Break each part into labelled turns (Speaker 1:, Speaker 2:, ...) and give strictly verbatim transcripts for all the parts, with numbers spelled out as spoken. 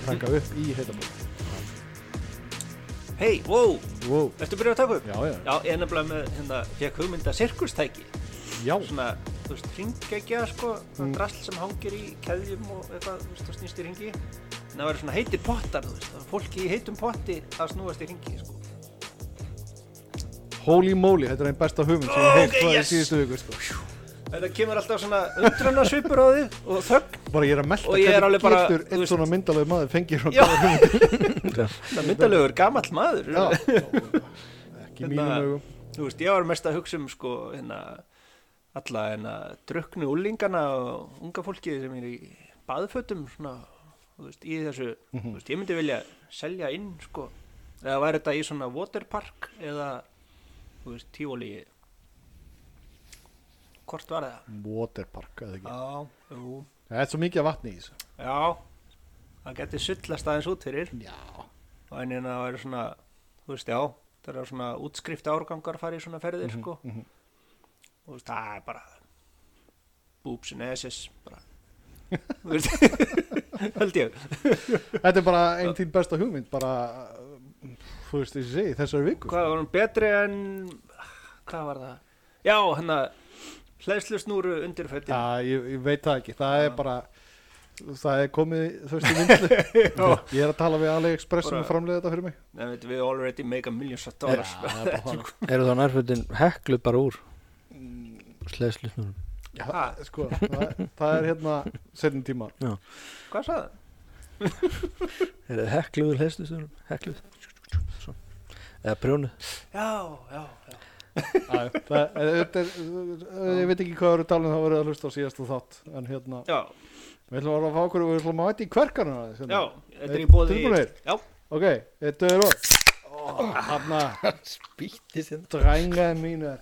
Speaker 1: taka upp í heitabót.
Speaker 2: Hei, wow,
Speaker 1: Wow.
Speaker 2: ertu byrjað að taka upp?
Speaker 1: Já, já.
Speaker 2: Já, ég er nefnilega með, hérna, fekk hugmynda sirkustæki.
Speaker 1: Já.
Speaker 2: Svona, þú veist, hringegja, sko,
Speaker 1: Mm.
Speaker 2: drasl sem hangir í keðjum og eitthvað, þú veist, það snýst í hringi. En það verður svona heitir pottar, þú veist, það er fólki í heitum potti að snúast í hringi, sko.
Speaker 1: Holy moly, þetta er einn besta hugmynd sem ég
Speaker 2: Ok,
Speaker 1: heilt hvað í
Speaker 2: yes.
Speaker 1: síðustu viku, sko.
Speaker 2: Þetta kemur alltaf svona undrunarsvipur á þig og þögn.
Speaker 1: Bara ég er að melta
Speaker 2: Og ég er alveg bara,
Speaker 1: getur
Speaker 2: þú
Speaker 1: einn
Speaker 2: veist-
Speaker 1: svona myndalegu maður fengið frá
Speaker 2: Já.
Speaker 1: góða hugmyndir.
Speaker 2: Það er myndalegur gamall maður.
Speaker 1: Já. Ekki mínum
Speaker 2: Hérna-
Speaker 1: augum.
Speaker 2: Þú veist, ég var mest að hugsa um, sko, hérna, alla hérna drukknu úlingana og unga fólki sem er í baðfötum, svona, þú veist, í þessu,
Speaker 1: Mhm.
Speaker 2: þú veist, ég myndi vilja selja inn, sko, eða væri þetta í svona waterpark eða, þú veist, tífóli, hvort var það?
Speaker 1: Waterpark, eða ekki.
Speaker 2: Já, jú,
Speaker 1: Það er svo mikið af vatni í þessu.
Speaker 2: já, það geti sullast aðeins út fyrir,
Speaker 1: Já.
Speaker 2: og en hérna væri svona, þú veist, já, það er svona útskrifta árgangar fara í svona ferðir, sko,
Speaker 1: Mhm.
Speaker 2: og þú veist, það er bara boobs and asses, bara, þú veist, held ég.
Speaker 1: Þetta er bara einn tín besta hugmynd, bara, þú veist, þessi segi, þessari viku.
Speaker 2: Hvað var hann betri en, hvað var það? Já, hann að hleðslusnúru undir fötin.
Speaker 1: Já, ég, ég veit það ekki. Það er bara, það er komið, þú veist, í vinslu. Ég er að tala við AliExpress sem
Speaker 2: Bara-
Speaker 1: er framleiðið þetta fyrir mig.
Speaker 2: Nei, veit, við already make a millions of dollars.
Speaker 1: Já, það er bara þannig.
Speaker 3: Eru þá nærfötin hekluð bara úr sleðslusnúrum?
Speaker 1: Já,
Speaker 2: Ha?
Speaker 1: sko, það, það er hérna setjum tíma.
Speaker 2: Hvað sagði það?
Speaker 3: Er það hekluð úr sleðslusnúrum? Hekluð? Svo. Eða prjónuð?
Speaker 2: Já, já, já.
Speaker 1: Æ, það, þetta er, ég veit ekki hvað eru talin þá verið að hlusta á síðastu þátt, en hérna,
Speaker 2: Já,
Speaker 1: við ætlum að fá okkur, við ætlum að mæta í kverkarna aðeins, hérna.
Speaker 2: já, þetta er í bóði.
Speaker 1: Tilbúinir?
Speaker 2: Já.
Speaker 1: Ok, þetta er og, hérna,
Speaker 3: Spýtti sinna.
Speaker 1: drængaði mínu,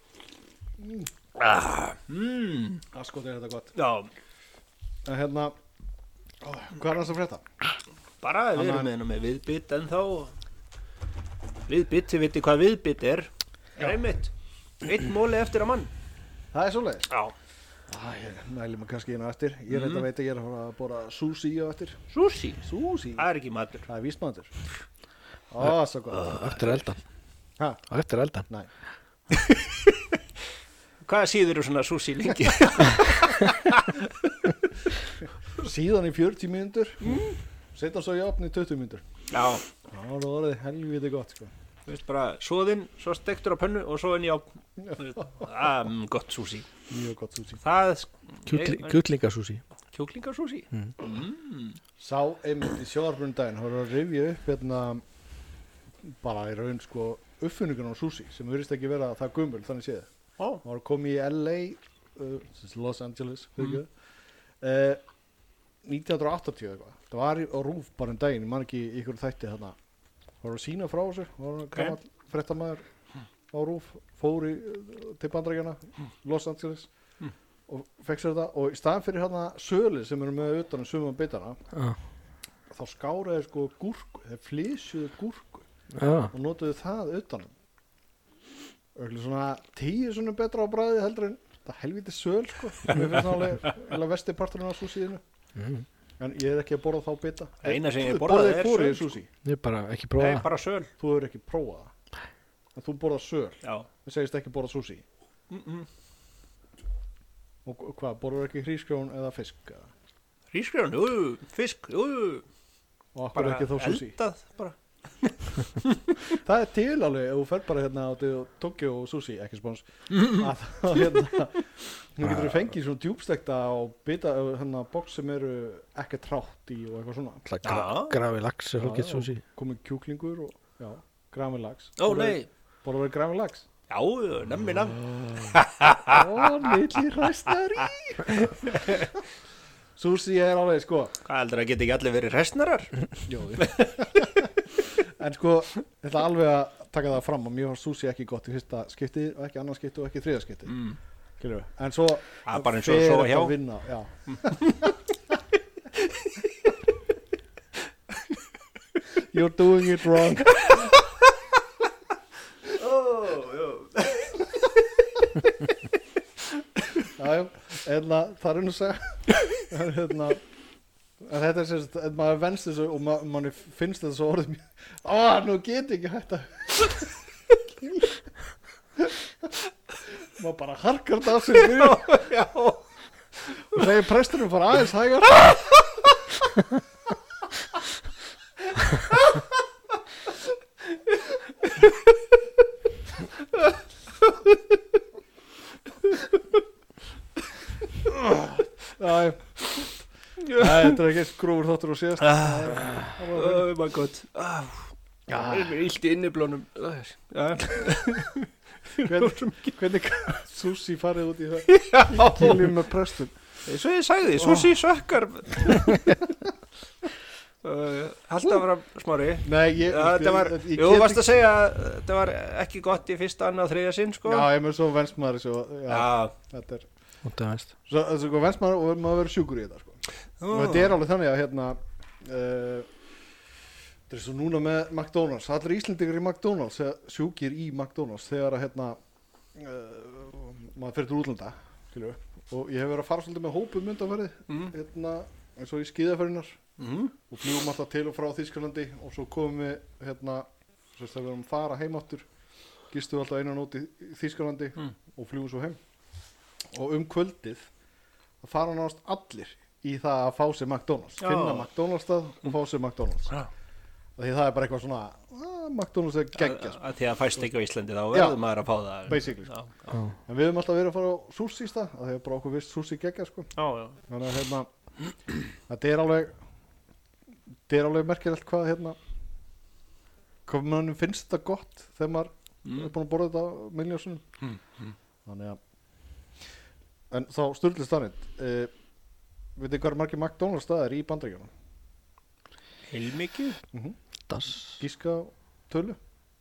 Speaker 2: Ah, mm,
Speaker 1: að sko þetta er þetta gott.
Speaker 2: já,
Speaker 1: En hérna, ó, hvað er það sem frétta?
Speaker 2: bara við
Speaker 1: Anna-
Speaker 2: erum með hennar með viðbytt ennþá. Viðbytt, þið veitir hvað viðbytt er.
Speaker 1: Já.
Speaker 2: Er einmitt, einn móli eftir að mann.
Speaker 1: Það er svoleiðis.
Speaker 2: Já.
Speaker 1: Æ, ég mæli mig kannski einu á eftir. Ég er
Speaker 2: Mhm.
Speaker 1: þetta veit að ég er að fara að bora sushi á eftir.
Speaker 2: Sushi,
Speaker 1: Sushi?
Speaker 2: það er ekki matur.
Speaker 1: Það er vísmaður. Ó, svo gott.
Speaker 3: Eftir eldan.
Speaker 1: Ha?
Speaker 3: Eftir eldan.
Speaker 1: Nei.
Speaker 2: Hvað síður eru svona sushi lengi?
Speaker 1: Síðan í fjörutíu mínútur, setja svo í opni í tuttugu mínútur.
Speaker 2: Já,
Speaker 1: Það var orðið helviti gott, sko.
Speaker 2: þú veist bara, soðinn, svo stektur á pönnu og svo inn í á, ah, mm, gott sushi.
Speaker 1: Mjög gott sushi.
Speaker 2: Það,
Speaker 3: Kjúklingasúsi.
Speaker 2: kjúklingarsúsi?
Speaker 3: Mm.
Speaker 2: Mm.
Speaker 1: Sá einmitt í sjóarbundaginn, hann var að rifja upp hérna, bara í raun, sko, uppfinningun á sushi, sem virðist ekki vera það gummul, þannig séð.
Speaker 2: Ó,
Speaker 1: Hann var komið í L A, uh, Los Angeles, fyrir
Speaker 2: Mm.
Speaker 1: ekki, uh, nítján hundruð áttatíu eitthvað. Það var í, á Rúf bara um daginn, ég man ekki í ykkur þætti þarna. Það var að sína frá þessu, það var
Speaker 2: Ok.
Speaker 1: gamall fréttamaður á Rúf, fór í, uh, til Bandaríkjanna, Los Angeles,
Speaker 2: Mm.
Speaker 1: og fekk sér þetta, og í staðan fyrir hérna söli sem eru með utan um sumum bitana,
Speaker 3: Já.
Speaker 1: þá skáraði sko gúrku, þeir flysjuðu gúrku
Speaker 3: Já.
Speaker 1: og notuðu það utanum. Öglega svona tíu svona betra á bræði heldur en það helviti söl sko. Mér finnst það alveg, alveg vesti parturinn á súsíðinu.
Speaker 3: Mm.
Speaker 1: En ég er ekki að borða þá bita.
Speaker 2: Eina sem ég
Speaker 1: Þú
Speaker 2: borðaði
Speaker 1: borðaði
Speaker 2: er
Speaker 1: hvori
Speaker 2: söl,
Speaker 1: í súsí.
Speaker 3: Ég er bara ekki
Speaker 2: Nei,
Speaker 3: prófað.
Speaker 2: bara söl.
Speaker 1: Þú hefur ekki prófað það. En þú borðað söl.
Speaker 2: Já.
Speaker 1: Það segist ekki borða súsí.
Speaker 2: Mm -mm.
Speaker 1: Og og hvað, borðar ekki hrísgrjón eða fisk? Eða?
Speaker 2: Rísgrjón, jú, jú, fisk, jú, jú.
Speaker 1: Og akkur ekki þá súsí?
Speaker 2: eldað, bara.
Speaker 1: Það er til alveg, ef þú fer bara hérna á til Tokyo og sushi, ekki spons, að þá hérna, nú getur þú fengið svona djúbstekta og bita hérna box sem eru ekki trátt í og eitthvað svona.
Speaker 3: Það
Speaker 2: Já.
Speaker 3: grafi lax er
Speaker 1: Já,
Speaker 3: hálfgett súsi.
Speaker 1: komið kjúklingur og, já, grafin lax.
Speaker 2: Ó, nei.
Speaker 1: Borðar það grafin lax?
Speaker 2: Já, jú, nammi, nammi.
Speaker 1: Ó, litli hræstari. Sushi er alveg, sko.
Speaker 2: Hvað heldur að geta ekki allir verið hræstnarar?
Speaker 1: Jó, en sko, ég ætla alveg að taka það fram að mér var sushi ekki gott í fyrsta skipti og ekki annað skipti og ekki þriða skipti.
Speaker 2: Mm.
Speaker 1: Skilur, en svo
Speaker 2: Það er bara eins og að
Speaker 1: fer
Speaker 2: sofa
Speaker 1: þetta
Speaker 2: hjá.
Speaker 1: að vinna, já. You're doing it wrong.
Speaker 2: Ó, jú.
Speaker 1: Já, já, en það er nú að segja en hérna En þetta er sérst, að maður venst þessu og ma manni finnst þetta svo orðið mjög Á, nú get ég ekki hægt að maður bara harkar þetta af sig
Speaker 2: Já,
Speaker 1: og segir presturinn fara aðeins hægar Æ, þetta er ekki grúfur þáttur og síðast
Speaker 2: oh my god ah, Það er mér illt í inniblónum Já,
Speaker 1: Hvernig, hvernig Susi farið út í það Kýljum með prestun
Speaker 2: eins og ég sagði, Susi sökkar uh, Halda að vera smári
Speaker 1: Nei, ég,
Speaker 2: Já, þetta var,
Speaker 1: ég, ég
Speaker 2: Jú,
Speaker 1: get
Speaker 2: varst
Speaker 1: ekki-
Speaker 2: að segja að þetta var ekki gott í fyrsta, annað og þriðja sinn sko
Speaker 1: Já, ég með svo venst maður þessu já,
Speaker 2: Já.
Speaker 1: Þetta er
Speaker 3: Og það veist
Speaker 1: Svo, þessu, sko, venst maður og maður verður sjúkur í þetta sko. Og þetta er alveg þannig að hérna uh, þetta er svo núna með McDonalds allir Íslendingar í McDonalds eða sjúkir í McDonalds þegar að hérna uh, maður fyrir til útlanda skilur, og ég hef verið að fara svolítið með hópum undanferði
Speaker 2: mm.
Speaker 1: hérna, eins og í skíðaferðinar
Speaker 2: Mm.
Speaker 1: og fljúum alltaf til og frá Þýskalandi og svo komum við hérna svo þegar við erum að fara heim áttur gistum við alltaf einan út í Þýskalandi
Speaker 2: Mm.
Speaker 1: og fljúum svo heim og um kvöldið það fara náttúrulega allir í það að fá sér McDonalds
Speaker 2: Já.
Speaker 1: finna McDonalds stað og fá sér McDonalds
Speaker 2: Já.
Speaker 1: því það er bara eitthvað svona ah, McDonalds er geggjast
Speaker 2: Að því að fæst ekki á Íslandi þá
Speaker 1: Já.
Speaker 2: verður maður að fá það
Speaker 1: Basically,
Speaker 2: Já,
Speaker 3: Já.
Speaker 1: en við höfum alltaf verið að fara á sushi stað að því að bara okkur vist sushi geggja sko.
Speaker 2: já, já.
Speaker 1: þannig að hérna þetta er alveg þetta er alveg merkilegt hvað hérna hvað mannum finnst þetta gott þegar maður
Speaker 2: Mm.
Speaker 1: er búin að borða þetta miljónsunum
Speaker 2: Mm. Mm.
Speaker 1: þannig að en þá sturlið stanninn uh, veitir hvað er margir McDonalds staðar í Bandaríkjunum
Speaker 2: Heilmikið
Speaker 1: mm -hmm.
Speaker 3: Das
Speaker 1: gíska á tölu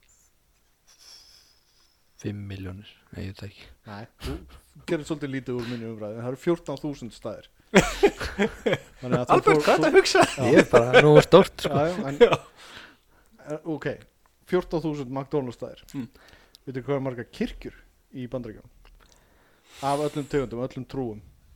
Speaker 3: fimm miljónir Nei, ég veit það ekki
Speaker 1: nei þú gerir svolítið lítið úr minni umræði en það eru fjórtán þúsund staðir þannig að
Speaker 2: Albert, hvað er það að hugsa?
Speaker 3: Ég er bara nú stórt sko
Speaker 1: já, já, en, eh, ok fjórtán þúsund McDonalds staðir
Speaker 2: Mm.
Speaker 1: veitir hvað er margar kirkjur í Bandaríkjunum af öllum tegundum, öllum trúum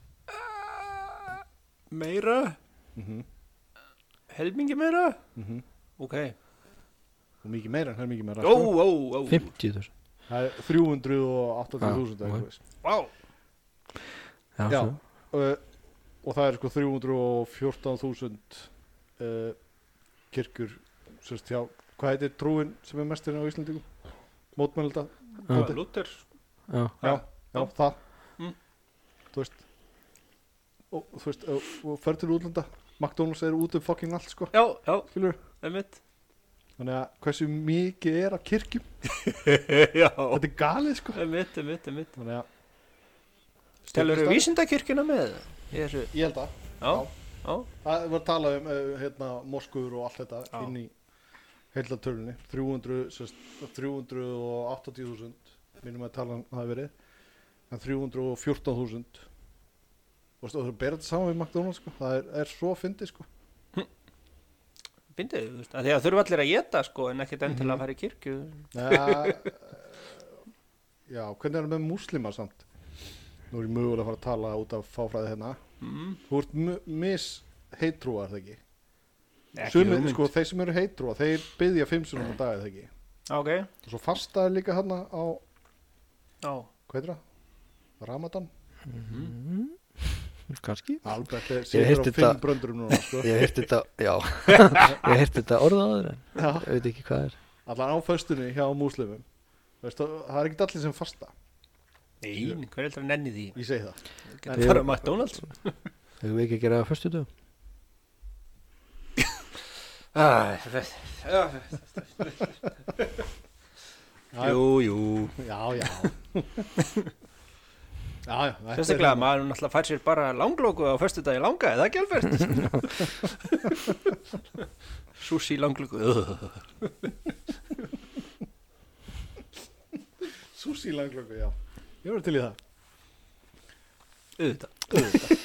Speaker 2: Meira?
Speaker 1: mm
Speaker 2: Helmingi meira?
Speaker 1: -hmm.
Speaker 2: Ok
Speaker 1: og mikið meira en það er mikið meira
Speaker 2: Ó,
Speaker 1: sko.
Speaker 2: ó, ó
Speaker 3: fimmtíu þúsund
Speaker 1: það er þrjú hundruð áttatíu þúsund
Speaker 3: Já, ok.
Speaker 2: Vá
Speaker 3: Já,
Speaker 1: Já.
Speaker 3: svo.
Speaker 1: uh, og það er sko þrjú hundruð og fjórtán þúsund uh, kirkjur sérst hjá, hvað heitir trúin sem er mestirinn á Íslandingum? Mótmælda
Speaker 3: Já.
Speaker 2: Luther
Speaker 3: Já.
Speaker 1: já, já, það
Speaker 2: Mm.
Speaker 1: þú veist og þú veist, og, og fer til útlanda McDonalds er út um fucking allt sko
Speaker 2: Já, já,
Speaker 1: skilur,
Speaker 2: einmitt
Speaker 1: þannig að hversu mikið er að kirkjum
Speaker 2: Já,
Speaker 1: þetta er galið sko
Speaker 2: einmitt, einmitt, einmitt
Speaker 1: þannig að
Speaker 2: Telur
Speaker 1: Styrkist
Speaker 2: þú
Speaker 1: það?
Speaker 2: vísindakirkjuna með? Ég er
Speaker 1: ég held að
Speaker 2: Já, já
Speaker 1: það var að tala um uh, hérna, moskur og allt þetta
Speaker 2: Já.
Speaker 1: inn í heildatölunni þrjú hundruð, sérst, þrjú hundruð áttatíu þúsund minnum að tala um það hafi verið en þrjú hundruð og fjórtán þúsund og það er að bera þetta saman við McDonalds sko. það er, er svo fyndið sko.
Speaker 2: Bindið, þú veist, að því að þurfa allir að geta sko en ekkert enn til
Speaker 1: Mhm.
Speaker 2: að fara í kirkju
Speaker 1: ja, já, hvernig er það með múslima samt nú er ég mögulega að fara að tala út af fáfræði hérna
Speaker 2: mm.
Speaker 1: þú ert m- mis heitrúar það ekki
Speaker 2: Ekki
Speaker 1: Sumir,
Speaker 2: hugmynd.
Speaker 1: sko, þeir sem eru heitrúar þeir byggja fimm sinum á dag það ekki
Speaker 2: Ok,
Speaker 1: og svo fastaði líka hérna á
Speaker 2: já
Speaker 1: hvað heitir það? Ramadan?
Speaker 3: Mm. Kannski
Speaker 1: Albert er
Speaker 3: Ég
Speaker 1: sigur á
Speaker 3: heyrti
Speaker 1: fimm
Speaker 3: þetta-
Speaker 1: bröndurum núna sko.
Speaker 3: Ég hef heyrt þetta, já Ég hef heyrt þetta orðað áður en
Speaker 1: Já,
Speaker 3: ég veit ekki hvað er
Speaker 1: allan á föstunni hjá múslimum Veist, það er ekki allir sem fasta
Speaker 2: Nei, hver heldur að nenni því?
Speaker 1: ég segi það
Speaker 2: Getur
Speaker 3: Ég-
Speaker 2: fara á McDonalds
Speaker 3: Hefur við ekki að gera það á föstu dögum?
Speaker 2: ah, Jú, jú
Speaker 1: já, já já, já þetta er
Speaker 2: Sérstaklega
Speaker 1: hérna-
Speaker 2: maður náttúrulega fær sér bara langlóku á föstudagi langa, er það ekki Albert? Sushi langlóku
Speaker 1: Sushi langlöku, já ég verður til í það
Speaker 2: Auðvitað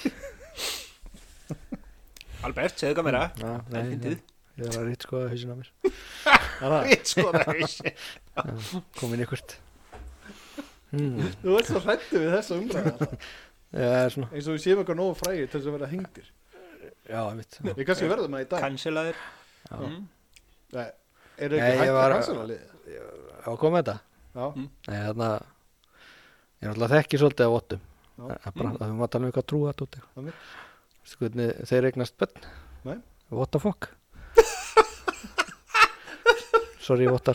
Speaker 2: Albert, segðu hvað meira
Speaker 3: Já,
Speaker 2: Það er
Speaker 3: nei,
Speaker 2: fyndið
Speaker 3: nei, ég var að rít skoða hausin á mér
Speaker 1: Það er það.
Speaker 2: Ég skoða þessi
Speaker 3: Já, komin ykkurt hmm.
Speaker 1: þú ert svo hrættu við þessa umræða
Speaker 3: Já, það er svona
Speaker 1: eins og við séum eitthvað nógu frægir til þess að vera hengdir
Speaker 3: Já, ég veit
Speaker 1: Við kannski verðum að í dag
Speaker 2: Cancelaðir
Speaker 3: Já.
Speaker 2: mm.
Speaker 1: Nei, er ekki
Speaker 3: Nei, ég
Speaker 1: hægt
Speaker 3: var-
Speaker 1: að cancela liðið?
Speaker 3: Já, kom með þetta
Speaker 1: Já,
Speaker 2: Mm.
Speaker 3: Nei, þarna Ég er alltaf þekki svolítið af vottum
Speaker 1: Já.
Speaker 3: Það er bara, það er maður að tala um eitthvað trúa tóti
Speaker 1: Einmitt.
Speaker 3: Veistu hvernig þeir eignast bönn?
Speaker 1: Nei.
Speaker 3: Vottafokk Sorry, vottar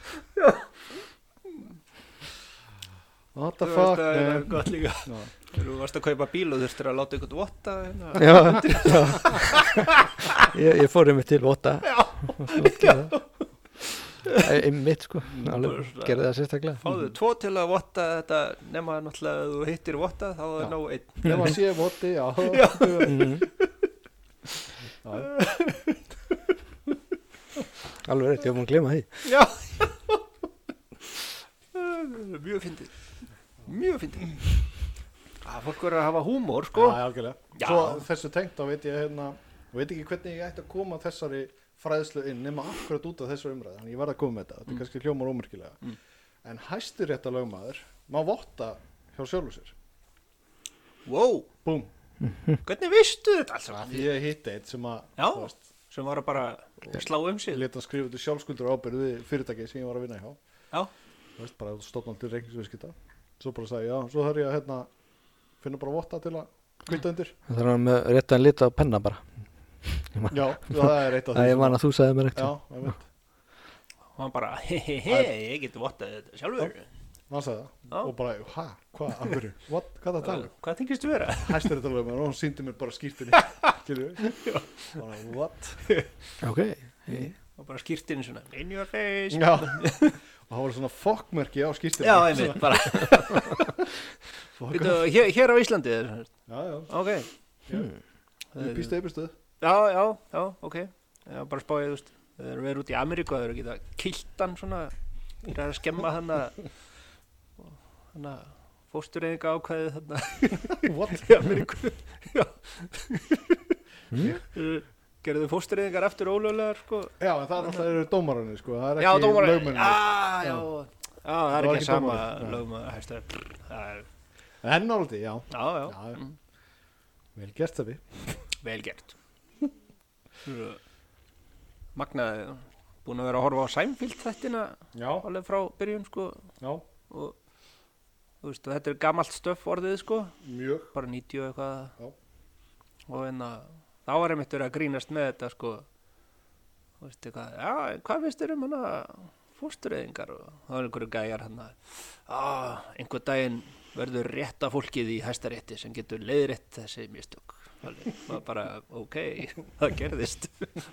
Speaker 1: what the
Speaker 2: Þú
Speaker 1: fuck
Speaker 2: veist að það er
Speaker 1: man?
Speaker 2: gott líka
Speaker 1: Já.
Speaker 2: Þegar þú varst að kaupa bíl og þurftir að láta ykkur votta hérna.
Speaker 3: Já, já. Ég, ég fór einmitt til votta Já Einmitt sko Alveg, gerði það sérstaklega
Speaker 2: Fáðu tvo til að votta þetta nema náttúrulega að þú hittir votta þá er
Speaker 1: Já.
Speaker 2: nóg einn
Speaker 1: Ef að sé voti, já
Speaker 2: Já.
Speaker 3: Mhm.
Speaker 1: Já.
Speaker 3: Alveg rétt, ég var búin að glema því
Speaker 2: Já Mjög fyndið Mjög fyndið að fólk verður að hafa húmór sko
Speaker 1: Já, algjörlega.
Speaker 2: Já.
Speaker 1: Svo þessu tengt þá veit ég hérna veit ekki hvernig ég ætti að koma þessari fræðslu inn nema akkurat út af þessu umræð þannig ég verð að koma með þetta, þetta er kannski hljómar ómerkilega
Speaker 2: Mm.
Speaker 1: en hæstirétta lögmaður má votta hjá sjálfu sér
Speaker 2: Wow,
Speaker 1: búm,
Speaker 2: hvernig vistu þetta alls
Speaker 1: ég hitti eitt sem að
Speaker 2: Já.
Speaker 1: þú veist,
Speaker 2: sem var að bara slá um sig
Speaker 1: leta hann skrifa til sjálfskuldur ábyrð við fyrirtæki sem ég var að vinna hjá
Speaker 2: Já.
Speaker 1: þú veist, bara stofnandi til reikningsviðskipta svo bara sagði ég, já, svo þarf ég að hérna, finna bara votta til að kvitta undir
Speaker 3: Það er hann með réttan lit á penna bara
Speaker 1: já, það er eitt af
Speaker 3: Það
Speaker 1: því
Speaker 3: ég man að þú sagði mér
Speaker 1: já,
Speaker 3: ekkert
Speaker 1: ég veit,
Speaker 2: og hann bara hehehe, ég geti vottað þetta sjálfur
Speaker 1: hann sagði það
Speaker 2: Já.
Speaker 1: og bara, hæ, hvað, af hverju, what, hvað það tala um?
Speaker 2: Hvað þykist þú vera?
Speaker 1: Hæstirétta lögmaður og hann síndi mér bara skýrtinni skilju, bara, what
Speaker 3: Ok
Speaker 2: og bara skýrtinn svona in your face
Speaker 1: já, og það var svona fokkmerki á skýrtinni
Speaker 2: Já, einmitt, bara Býtu, hér, hér á Íslandi er það?
Speaker 1: já, já,
Speaker 2: Ok
Speaker 1: upp í steypistöð
Speaker 2: Já, já, já, ok Já, bara spáðið, þú veist Það eru verið út í Ameríku Það eru ekki það kiltan svona Það er að skemma hann að Hann að fóstureyðinga ákvæðið þarna
Speaker 1: what,
Speaker 2: í Ameríku Já Gerðu fóstureyðingar aftur ólöglegar sko
Speaker 1: já, en það er alltaf eru dómararnir sko, það er
Speaker 2: Já,
Speaker 1: ekki
Speaker 2: dómar
Speaker 1: lögmennir
Speaker 2: Já, já Já, það er
Speaker 1: var
Speaker 2: ekki
Speaker 1: ekki
Speaker 2: sama
Speaker 1: dómari, já.
Speaker 2: lögum að hæsta Það er,
Speaker 1: en náttúrulega, já,
Speaker 2: já, já,
Speaker 1: Já, já.
Speaker 2: Mm,
Speaker 1: vel gert það við
Speaker 2: vel gert Magnaði Búin að vera að horfa á Seinfeld þættina
Speaker 1: já,
Speaker 2: alveg frá byrjun sko
Speaker 1: já,
Speaker 2: og þú veist, og þetta er gamalt stöff orðið sko
Speaker 1: mjög
Speaker 2: bara níutíu og eitthvað
Speaker 1: Já.
Speaker 2: og en að þá var einmitt verið að grínast með þetta sko þú veist eitthvað, já, hvað finnst þér um hana fóstureyðingar og það var einhverju gæjar hann að ah, einhver daginn verður rétta fólkið í hæstarétti sem getur leiðrétt þessi mistök og bara, ok, það gerðist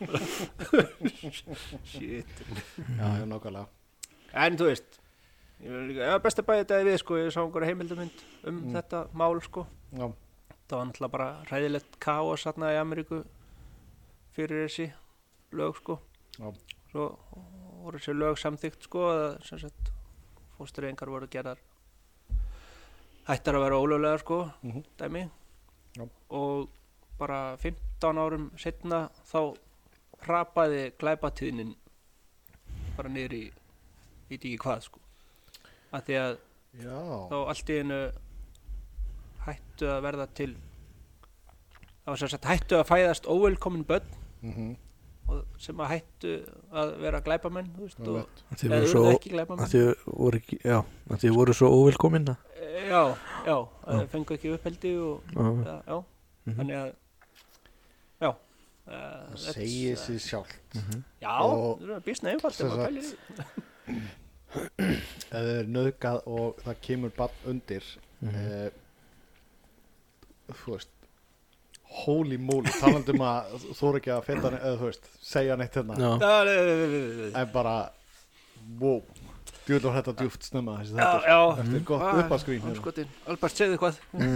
Speaker 2: shit
Speaker 1: já, já, nákvæmlega
Speaker 2: en þú veist ég var líka, já, best að bæja þetta við sko ég sá einhverja heimildamynd um
Speaker 1: Mm.
Speaker 2: þetta mál sko
Speaker 1: já,
Speaker 2: það var náttúrulega bara hræðilegt kaos þarna í Ameríku fyrir þessi lög sko
Speaker 1: Já.
Speaker 2: svo voru þessi lög samþykkt sko að sem sagt fóstureyðingar voru gerðar hættar að vera ólöglegar sko
Speaker 1: Mhm.
Speaker 2: dæmi
Speaker 1: Já.
Speaker 2: og bara fimmtán árum setna þá hrapaði glæpatíðnin bara niður í veit ekki hvað sko að því að
Speaker 1: já,
Speaker 2: þá allt í einu hættu að verða til það var sem sagt hættu að fæðast óvelkomin börn
Speaker 1: mhm,
Speaker 2: og sem að hættu að vera glæpamenn þú veist,
Speaker 1: ég
Speaker 2: og
Speaker 1: veit.
Speaker 3: Þið
Speaker 2: eða
Speaker 3: voru
Speaker 2: urðu
Speaker 3: svo
Speaker 2: ekki glæpamenn
Speaker 3: að þið voru ekki, já, að þið voru svo óvelkomin að
Speaker 2: E, já, já, að
Speaker 3: Já.
Speaker 2: þau fengu ekki uppeldi og
Speaker 3: Já.
Speaker 2: já, já
Speaker 3: Mhm.
Speaker 2: þannig að já uh,
Speaker 1: það
Speaker 2: that's,
Speaker 1: segir
Speaker 2: uh,
Speaker 1: sér sjálf
Speaker 2: já,
Speaker 1: Og-
Speaker 2: það er býsna einfalt
Speaker 1: sem
Speaker 2: ef maður
Speaker 1: sagt-
Speaker 2: pælir í því.
Speaker 1: ef það er nauðgað og það kemur barn undir
Speaker 3: Mhm.
Speaker 1: eh, þú veist holy moly, talandi um að þú er ekki að feta neitt, eða þú veist segja neitt hérna,
Speaker 3: Já,
Speaker 2: Já, nei, nei, nei, nei, nei.
Speaker 1: en bara wow, djúvel var þetta djúft snemma þessi
Speaker 2: já,
Speaker 1: þetta,
Speaker 2: já
Speaker 1: eftir gott
Speaker 2: Ah,
Speaker 1: uppaskrín hérna.
Speaker 2: andskotin. Albert, segðu hvað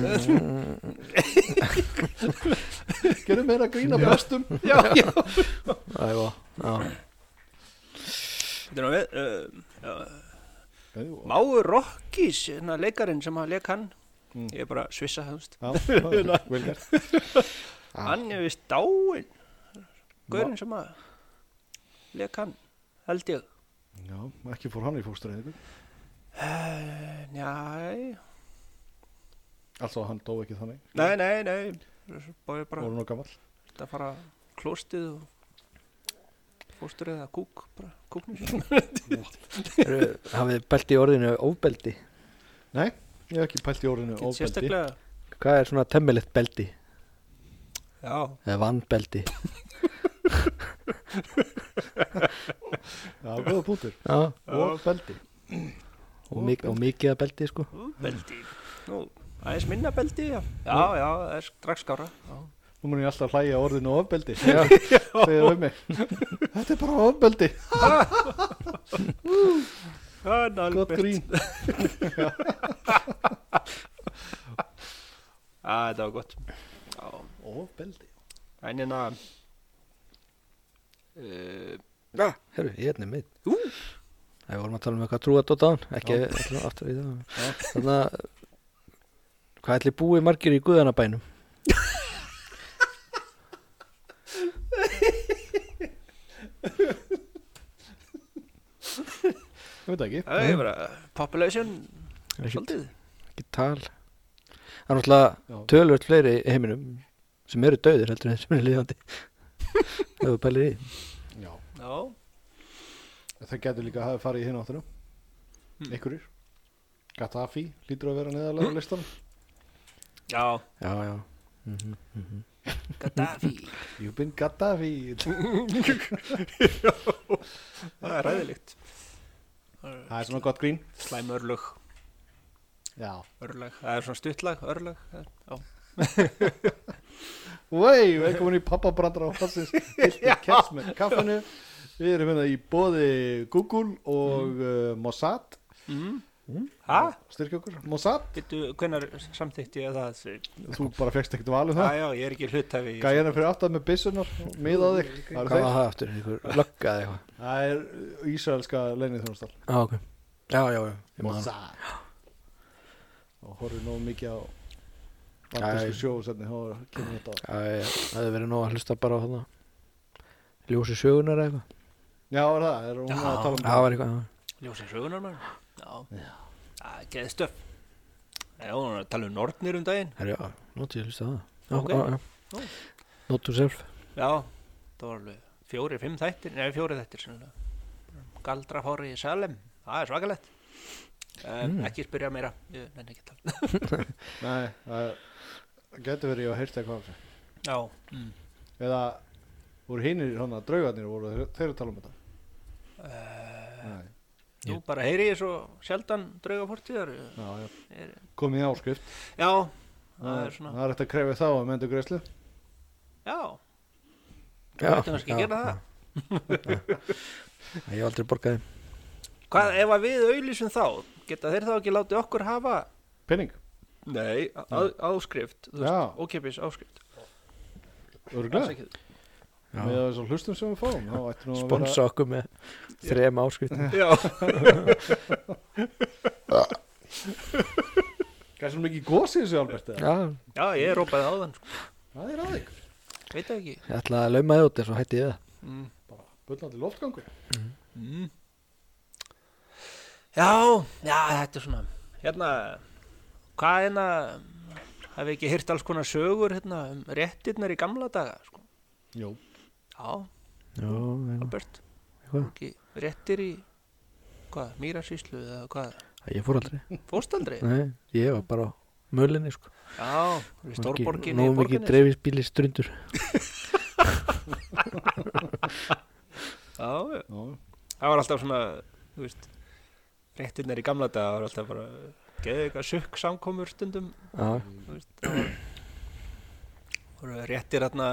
Speaker 1: gerum meira grína brestum
Speaker 2: já, já
Speaker 3: æfa, já,
Speaker 2: þetta er nú við uh, já,
Speaker 1: Jú,
Speaker 2: Máur Rokkís, hérna leikarinn sem að leik hann
Speaker 1: Mm.
Speaker 2: ég er bara að svissa það
Speaker 1: já, já, vel gert Ah,
Speaker 2: hann er vist dáinn gaurinn sem að leik hann held ég
Speaker 1: já, ekki fór hann í fóstureyðingu
Speaker 2: uh, njæ
Speaker 1: altså hann dó ekki þannig
Speaker 2: nei, nei, nei bara, bara
Speaker 1: voru nú gamall
Speaker 2: þetta fara klóstið og fóstur eða kúk bara kúknir sín
Speaker 3: Hafið þið pælt í orðinu ofbeldi?
Speaker 1: Nei, ég hef ekki pælt í orðinu
Speaker 2: Get
Speaker 1: ofbeldi.
Speaker 2: sérstaklega
Speaker 3: Hvað er svona temmilegt beldi?
Speaker 2: Já,
Speaker 3: Eða vannbeldi?
Speaker 1: Já, góða pútur.
Speaker 3: Já,
Speaker 1: Ofbeldi.
Speaker 3: og, mik og mikið að beldi sko
Speaker 2: beldi Nú, aðeins minna beldi, já Já, já, það er strax skára Já,
Speaker 1: Nú mun ég alltaf hlæja orðinu ofbeldi.
Speaker 3: Já,
Speaker 1: Segðu við mig. Þetta er bara ofbeldi. Gott grín.
Speaker 2: Já, þetta var gott Já,
Speaker 1: Ofbeldi.
Speaker 2: en hérna uh,
Speaker 3: Já, herru, ég er nefnir
Speaker 2: Ú.
Speaker 3: Það vorum að tala um eitthvað trúadótaðan ekki alltaf aftur í það Þannig að hvað ætli búið margir í Guðanabænum?
Speaker 1: Ég veit það ekki.
Speaker 2: Það er bara population
Speaker 3: Ekkert,
Speaker 2: Svolítið
Speaker 3: ekki tal Það er náttúrulega
Speaker 1: Já.
Speaker 3: tölvöld fleiri í heiminum sem eru dauðir heldur en sem eru lífandi ef þú pælir í
Speaker 1: Já.
Speaker 2: Já,
Speaker 1: Það getur líka að hafa farið í hinn áttina.
Speaker 2: Hmm.
Speaker 1: Einhverjir. Gaddafi lítur að vera neðarlega á listanum.
Speaker 2: já,
Speaker 3: Já, já mm -hmm, mm -hmm.
Speaker 2: Gaddafi
Speaker 1: You've been Gaddafi.
Speaker 2: Það er ræðilegt
Speaker 1: Það er svona gott grín.
Speaker 2: Slæm örlög
Speaker 1: Já.
Speaker 2: Örlag, það er svona stuttlag, örlag Já,
Speaker 1: Vei, við erum komin í pappabrandra á Hassins Hilti Kess með kaffinu. Við erum hérna í boði Google og uh, Mossad.
Speaker 2: mm.
Speaker 3: Mm.
Speaker 2: Hæ?
Speaker 1: Styrkja okkur. Mossad.
Speaker 2: Getu, hvenær samþykti ég það þessi?
Speaker 1: Þú bara fegst ekkert valið
Speaker 2: Já,
Speaker 1: það.
Speaker 2: já, ég er ekki hluthafi í-
Speaker 1: Gæjana fyrir aftan með byssunar og miðað þig. Það eru
Speaker 3: Hvað
Speaker 1: þeir.
Speaker 3: var það aftur? Einhver lögga eða eitthvað?
Speaker 1: Það er ísraelska leinið
Speaker 3: Já, ok Já, já, já ég man það.
Speaker 1: Mossad. Og horfum nóg mikið á
Speaker 3: Já,
Speaker 1: bandisku
Speaker 3: já.
Speaker 1: sjóðsendni. Þá kemur þetta á.
Speaker 3: Já, já, já Það hefði verið nóg að hlusta bara á þarna Ljósi sögunar eða eitthvað
Speaker 1: Já, er það. Er hún
Speaker 2: Já.
Speaker 1: að tala um
Speaker 3: Það var eitthvað já.
Speaker 2: Ljósin sögunar maður Já, það er geðið stöf Já, hún er að tala um nornir um daginn
Speaker 3: Herri, já, nótið að hlusta á það Já,
Speaker 2: Ok.
Speaker 3: já, já
Speaker 2: Ó.
Speaker 3: Note to self
Speaker 2: Já, það var alveg fjóri, fimm þættir Nei, fjóri þættir sennilega. Galdrafári í Salem Það er svakalegt um,
Speaker 3: Mm.
Speaker 2: Ekki spyrja meira Ég nenni ekki að tala
Speaker 1: Nei, það getur verið að heyrta eitthvað af þessu.
Speaker 2: Já mm.
Speaker 1: Eða voru hinir svona draugarnir voru þeir, þeir að tala um þetta.
Speaker 2: uh,
Speaker 1: Nei.
Speaker 2: Nú bara heyri ég svo sjaldan drauga fortíðar
Speaker 1: Já, já.
Speaker 2: er,
Speaker 1: Komið í áskrift.
Speaker 2: Já, það
Speaker 1: Það
Speaker 2: er
Speaker 1: er,
Speaker 2: svona
Speaker 1: það er eftir að krefja þá að mendu greiðslu.
Speaker 2: Já,
Speaker 3: Já,
Speaker 2: þú ættum kannski að gera það
Speaker 3: Ég hef aldrei borgaði
Speaker 2: Hvað ef að við auðlýsum þá Geta þeir þá ekki látið okkur hafa
Speaker 1: Penning.
Speaker 2: Nei, á, áskrift Þú
Speaker 1: Já.
Speaker 2: veist, ókeypis áskrift
Speaker 1: Örglega.
Speaker 2: Afsakið.
Speaker 1: Með þessum hlustum sem við fáum. Þá ætti nú að
Speaker 3: Sponsa okkur með þrem áskriftum
Speaker 2: Já,
Speaker 1: Hvað er svona mikið gósi þessu Albert? eða?
Speaker 3: Já,
Speaker 2: já, ég rópaði á þann sko.
Speaker 1: Það er að ykkur.
Speaker 2: Veit það ekki
Speaker 3: ég ætla að lauma þið út en svo hætti ég það
Speaker 2: mm.
Speaker 1: Bullandi loftgangur.
Speaker 2: Mm. Já, já, þetta er svona Hérna Hvað hérna Hafið ekki heyrt alls konar sögur hérna, um réttirnar í gamla daga sko.
Speaker 1: Jú.
Speaker 2: Já,
Speaker 3: Já, já,
Speaker 2: Albert
Speaker 3: Eitthvað?
Speaker 2: Ekki réttir í Hvað, Mýrasýslu eða hvað
Speaker 3: ég fór aldrei
Speaker 2: Fórst aldrei?
Speaker 3: Nei, ég var bara á mölinni sko
Speaker 2: Já, í stórborginni
Speaker 3: Nú
Speaker 2: í
Speaker 3: mikið
Speaker 2: borginni
Speaker 3: dreifisbíli strundur
Speaker 2: Já, já
Speaker 1: Já.
Speaker 2: Það var alltaf svona, þú veist réttirnar í gamla daga var alltaf bara geði eitthvað sukk samkomur stundum
Speaker 3: Já,
Speaker 2: þú veist, það var, voru réttir hérna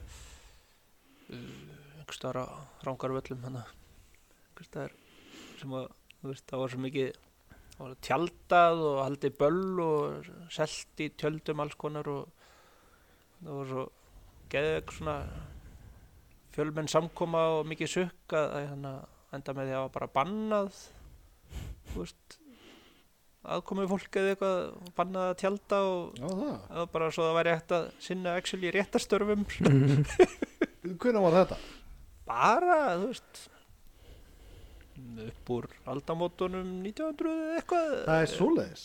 Speaker 2: einhvers staðar á Rangarvöllum hérna einhvers staðar sem að, þú veist, það var svo mikið það var tjaldað og haldið böll og selt í tjöldum alls konar og það var svo geði eitthvað svona fjölmenn samkoma og mikið sukk að, að hérna enda með því að það var bara bannað þú veist aðkomið fólk eða eitthvað bannað að tjalda og
Speaker 1: Já, það.
Speaker 2: það var bara svo það væri hægt að sinna actually réttarstörfum
Speaker 1: Hvenær var þetta?
Speaker 2: bara, þú veist upp úr aldamótunum nítján hundruð eða eitthvað
Speaker 1: Það er svoleiðis.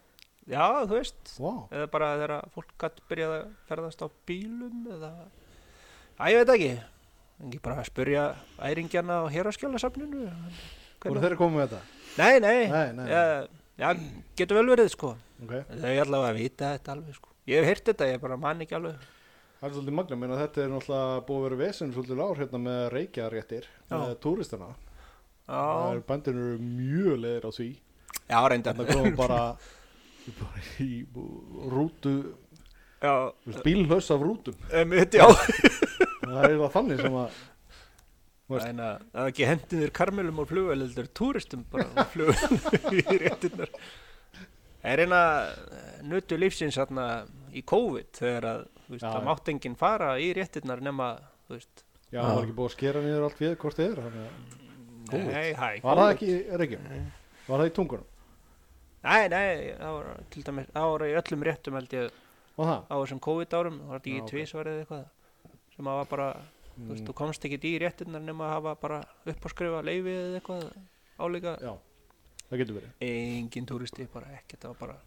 Speaker 2: já, þú veist
Speaker 1: Vá.
Speaker 2: eða bara þegar fólk gætt byrjað að ferðast á bílum eða Æ, ég veit ekki. Ekki bara að spyrja æringjana á Héraðsskjalasafninu.
Speaker 1: Voru þeir að koma með þetta?
Speaker 2: Nei, nei.
Speaker 1: Nei, nei.
Speaker 2: Já, já, getur vel verið, sko.
Speaker 1: Ok.
Speaker 2: Þau er allavega að vita þetta alveg, sko. Ég hef heyrt þetta, ég bara man ekki alveg.
Speaker 1: Það er svolítið magna, menn að þetta er náttúrulega búið að vera vesen svolítið ár hérna með reykjaréttir, með túristana.
Speaker 2: Já.
Speaker 1: Það er bændir eru mjög leiðir á því.
Speaker 2: Já, reyndar.
Speaker 1: Þetta komum bara, bara í rútu,
Speaker 2: Já.
Speaker 1: bílhlaus af rútum.
Speaker 2: Einmitt, já.
Speaker 1: Það er það þannig sem að
Speaker 2: Þannig að það er ekki hendið þér karmelum og flugvel, þetta er túristum bara og flugvel í réttinnar. Það er eina nutu lífsins hérna í COVID þegar að, þú veist,
Speaker 1: Já,
Speaker 2: það
Speaker 1: já.
Speaker 2: mátt enginn fara í réttinnar nema, þú veist.
Speaker 1: Já, það var ekki búið að skera niður allt við hvort þið er. Þannig að COVID.
Speaker 2: Nei, hæ,
Speaker 1: Var það ekki í Reykjavík? Var það í tungunum?
Speaker 2: Nei, nei, það var til dæmis, það var í öllum réttum held ég
Speaker 1: Var það?
Speaker 2: á þessum COVID árum, það var þetta
Speaker 1: Já,
Speaker 2: ekki
Speaker 1: ok.
Speaker 2: tvisvar eða eitthvað sem að var bara, þú veist, þú komst ekki í réttinnar nema að hafa bara upp á skrifa leyfi eða eitthvað álíka.
Speaker 1: Já, það getur verið.
Speaker 2: Engin túristi, bara ekkert, það var bara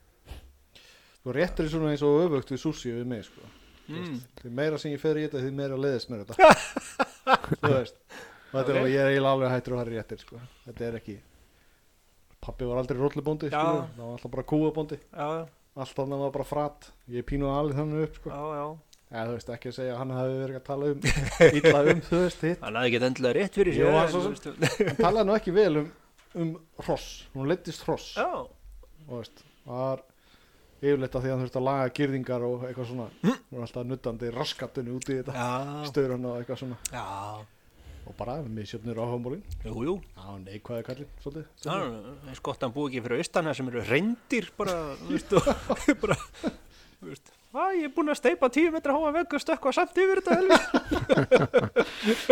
Speaker 1: Sko réttur er svona eins og öfugt við sushi við mig, sko.
Speaker 2: mm.
Speaker 1: Því meira sem ég fer í þetta, því meira leiðist mér þetta. Þú veist. Og þetta er
Speaker 2: Ok.
Speaker 1: alveg, ég er eiginlega alveg hættur að fara í réttir, sko. Þetta er ekki, pappi var aldrei rollubóndi,
Speaker 2: Já.
Speaker 1: sko. Það var alltaf bara kúabóndi.
Speaker 2: Já, já,
Speaker 1: Allt annað var bara frat. Ég pínuði alveg þannig upp, sko.
Speaker 2: já, já.
Speaker 1: Eða þú veist, ekki að segja að hann hafi verið að tala um, illa um, þú veist, hitt.
Speaker 2: Hann hafði ekki endilega rétt fyrir
Speaker 1: Jú,
Speaker 2: sér.
Speaker 1: hann
Speaker 2: en,
Speaker 1: svo
Speaker 2: þú
Speaker 1: sem-
Speaker 2: veist,
Speaker 1: Hann talaði nú ekki vel um, um hross. Hún leiddist hross.
Speaker 2: Já,
Speaker 1: Og veist, var yfirleitt að því að hann þurfti að laga girðingar og eitthvað svona. Hún var alltaf nuddandi raskatunni út í þetta.
Speaker 2: já,
Speaker 1: Staurana og eitthvað svona.
Speaker 2: já,
Speaker 1: Og bara misjöfnir á hámólin.
Speaker 2: jú, jú.
Speaker 1: Já, neikvæði kallinn, svolítið.
Speaker 2: Já, eins gott að hann búi ekki fyrir austan það sem eru reyndir bara, þú veist, og bara, þú veist, að ég er búinn að steypa tíu metra háa vegg og stökkva samt yfir þetta helvið.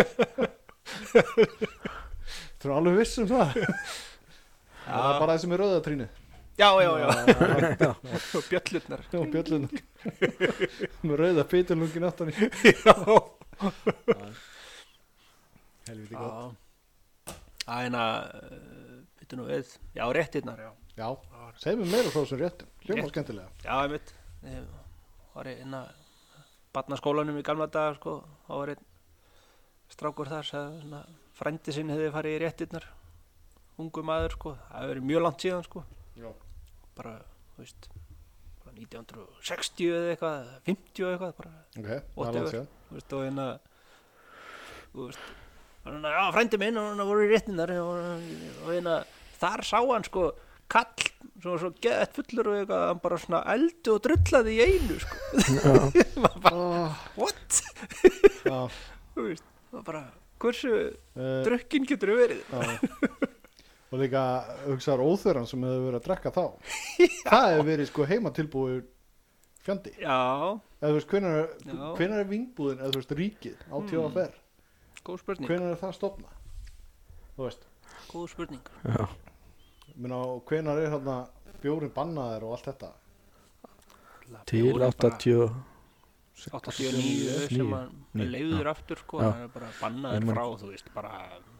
Speaker 1: Þú er alveg viss um það. Það er
Speaker 2: Já,
Speaker 1: bara þessi með rauðatrýni.
Speaker 2: já, já, já,
Speaker 1: Já,
Speaker 2: og bjöllurnar.
Speaker 1: já, bjöllun. Með rauða fýturlungin aftan í.
Speaker 2: Já,
Speaker 1: Helviti gott.
Speaker 2: já. Æna, veitu nú við, já, réttirnar, já.
Speaker 1: Já, segð mér meira frá þessum réttum. Hljóma
Speaker 2: Rétt.
Speaker 1: skemmtilega.
Speaker 2: Já, ég veit, ég var inn að barnaskólanum í gamla daga, sko, þá var einn strákur þar, sagði svona, frændi sinn hefði farið í réttirnar, ungu maður, sko, það hefði verið mjög langt síðan, sko,
Speaker 1: Já.
Speaker 2: bara, þú veist, bara nítján hundruð sextíu eða eitthvað, eða fimmtíu eða eitthvað, bara,
Speaker 1: Ok, það er
Speaker 2: Whatever.
Speaker 1: langt sér.
Speaker 2: þú veist, og hérna, þú veist, hann, já, frændi minn, og hann voru í réttirnar, og, og hérna, þar sá hann, sko, kall, svo, svo geðett fullur og eitthvað, hann bara svona eldi og drullaði í einu, sko. Maður bara,
Speaker 1: Oh,
Speaker 2: what?
Speaker 1: já,
Speaker 2: Þú veist, það bara, hversu
Speaker 1: uh,
Speaker 2: drukkin getur þau verið?
Speaker 1: já. Og líka hugsaður óþöran sem hefur verið að drekka þá. Það hefur verið sko heima tilbúið fjandi.
Speaker 2: Já,
Speaker 1: Eða þú veist, hvenær er,
Speaker 2: Já.
Speaker 1: hvenær er vingbúðin, eða þú veist, ríkið á T V R?
Speaker 2: góð spurning,
Speaker 1: Hvenær er það stofnað? Þú veist,
Speaker 2: góð spurning.
Speaker 3: Já,
Speaker 1: minna, hvenær er þarna bjórin bannaðir og allt þetta?
Speaker 3: til áttatíu
Speaker 2: áttatíu og níu sem hann
Speaker 3: Níu,
Speaker 2: leiður aftur, sko,
Speaker 3: Já.
Speaker 2: hann er bara bannaður
Speaker 3: En man-
Speaker 2: frá, þú veist, bara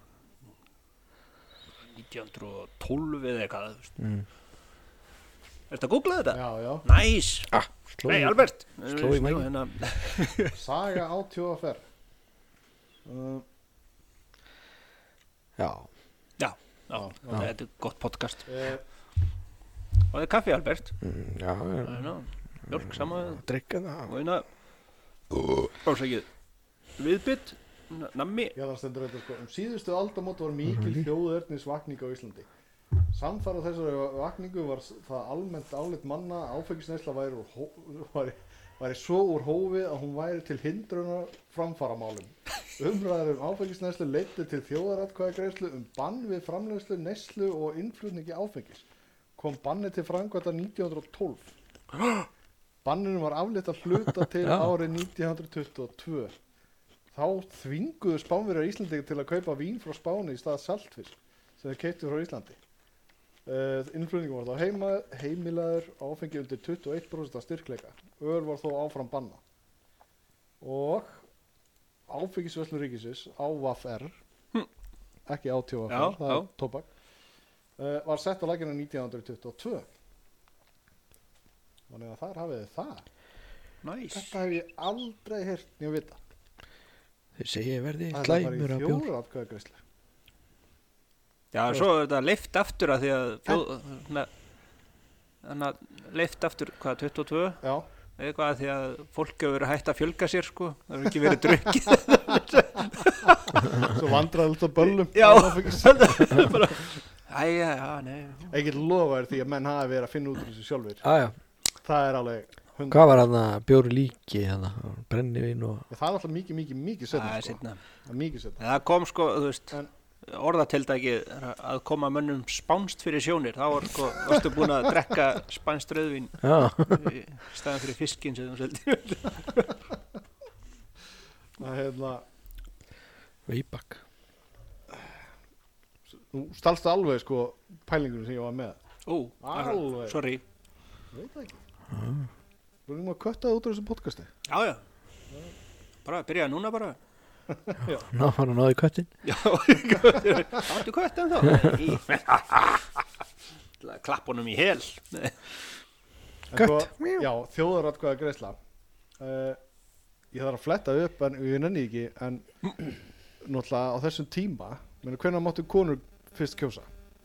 Speaker 2: nítján hundruð og tólf eða eitthvað, þú veist.
Speaker 3: mm.
Speaker 2: Ertu að googla þetta?
Speaker 1: Já, já.
Speaker 2: Næs!
Speaker 3: ah, sló
Speaker 2: Nei,
Speaker 3: í-
Speaker 2: Albert!
Speaker 3: sló í mæginn.
Speaker 2: Hérna,
Speaker 1: Saga á T V R. Uh,
Speaker 3: Já,
Speaker 2: já,
Speaker 1: já,
Speaker 2: þetta er gott podcast.
Speaker 1: uh,
Speaker 2: Og það er kaffi, Albert.
Speaker 3: mm, já,
Speaker 2: Það er ná, mjölk saman.
Speaker 3: drikka það.
Speaker 2: Og hérna ásækið viðbytt nammi
Speaker 1: Já, það stendur þetta sko. Um síðustu aldamót var mikil hljóðernisvakning á Íslandi. Samfara þessari vakningu var s- það almennt álit manna að áfengisneysla væri, úr hó- væri, væri svo úr hófi að hún væri til hindrunar framfaramálum. Umræður um áfengisneyslu leiddi til þjóðaratkvæðagreiðslu um bann við framleiðslu, neyslu og innflutningi áfengis. Kom bannið til framkvæmda nítján hundruð og tólf. Banninu var aflétt að hluta til
Speaker 3: Já.
Speaker 1: árið nítján hundruð tuttugu og tvö. Þá þvinguðu Spánverjar Íslendinga til að kaupa vín frá Spáni í stað saltfisk sem þeir keyptu frá Íslandi. Uh, innflutningur var þá heima, heimilaður áfengi undir tuttugu og eitt prósent af styrkleika. Öl var þó áfram banna. Og áfengisverslun ríkisins á V R,
Speaker 2: Hm.
Speaker 1: ekki á T V R,
Speaker 2: Já,
Speaker 1: það
Speaker 2: já.
Speaker 1: er tóbak, uh, var sett á lakina nítján hundruð tuttugu og tvö. Þannig að þar hafið þið það.
Speaker 2: Næs.
Speaker 1: Þetta hef ég aldrei heyrt nýja vita.
Speaker 3: Þeir segja verði
Speaker 1: Það er bara
Speaker 3: slæmur
Speaker 1: í
Speaker 3: af bjór.
Speaker 1: fjóra atkvæðagreyslu.
Speaker 2: Já, svo er þetta leift aftur að því að fjóð, þannig að leift aftur, hvað, tuttugu og tvö?
Speaker 1: Já.
Speaker 2: Eitthvað að því að fólk hefur verið hægt að fjölga sér, sko. Það hefur ekki verið drukkið.
Speaker 1: Svo vandraði út á böllum.
Speaker 2: Já. Bara, æja, já, nei.
Speaker 1: Ég get lofa þér því að menn hafi verið að finna út úr þessu sjálfur.
Speaker 3: Aja,
Speaker 1: Það er alveg hundra.
Speaker 3: hvað var hann að bjóri líki hérna, brennivín og
Speaker 1: Það er alltaf mikið, mikið, mikið
Speaker 2: Það
Speaker 1: setna
Speaker 2: er
Speaker 1: sko.
Speaker 2: seinna.
Speaker 1: Það er mikið setna.
Speaker 2: Það kom, sko, þú veist,
Speaker 1: En-
Speaker 2: orðatildæki að koma mönnum spánst fyrir sjónir. Þá var, sko, varstu búin að drekka spænst rauðvín
Speaker 3: já,
Speaker 2: í staðan fyrir fiskinn sem þú seldi.
Speaker 1: Það er hérna,
Speaker 3: veibak.
Speaker 1: nú stalstu alveg sko pælingunum sem ég var með.
Speaker 2: Ó,
Speaker 1: Alveg.
Speaker 2: sorry.
Speaker 1: Ég veit það ekki. Þú erum að kötta það út úr þessu podcasti.
Speaker 2: Já, já. Bara, byrjaði núna bara.
Speaker 3: Ná, hann náði köttin.
Speaker 2: Já, áttu kött en þá. Í. Klapp honum í hel.
Speaker 1: En
Speaker 3: Kött.
Speaker 1: Sko, já, þjóðaratkvæðagreiðsla. Uh, ég þarf að fletta upp en ég nenni ekki en náttúrulega á þessum tíma, meni hvenær máttu konur fyrst kjósa?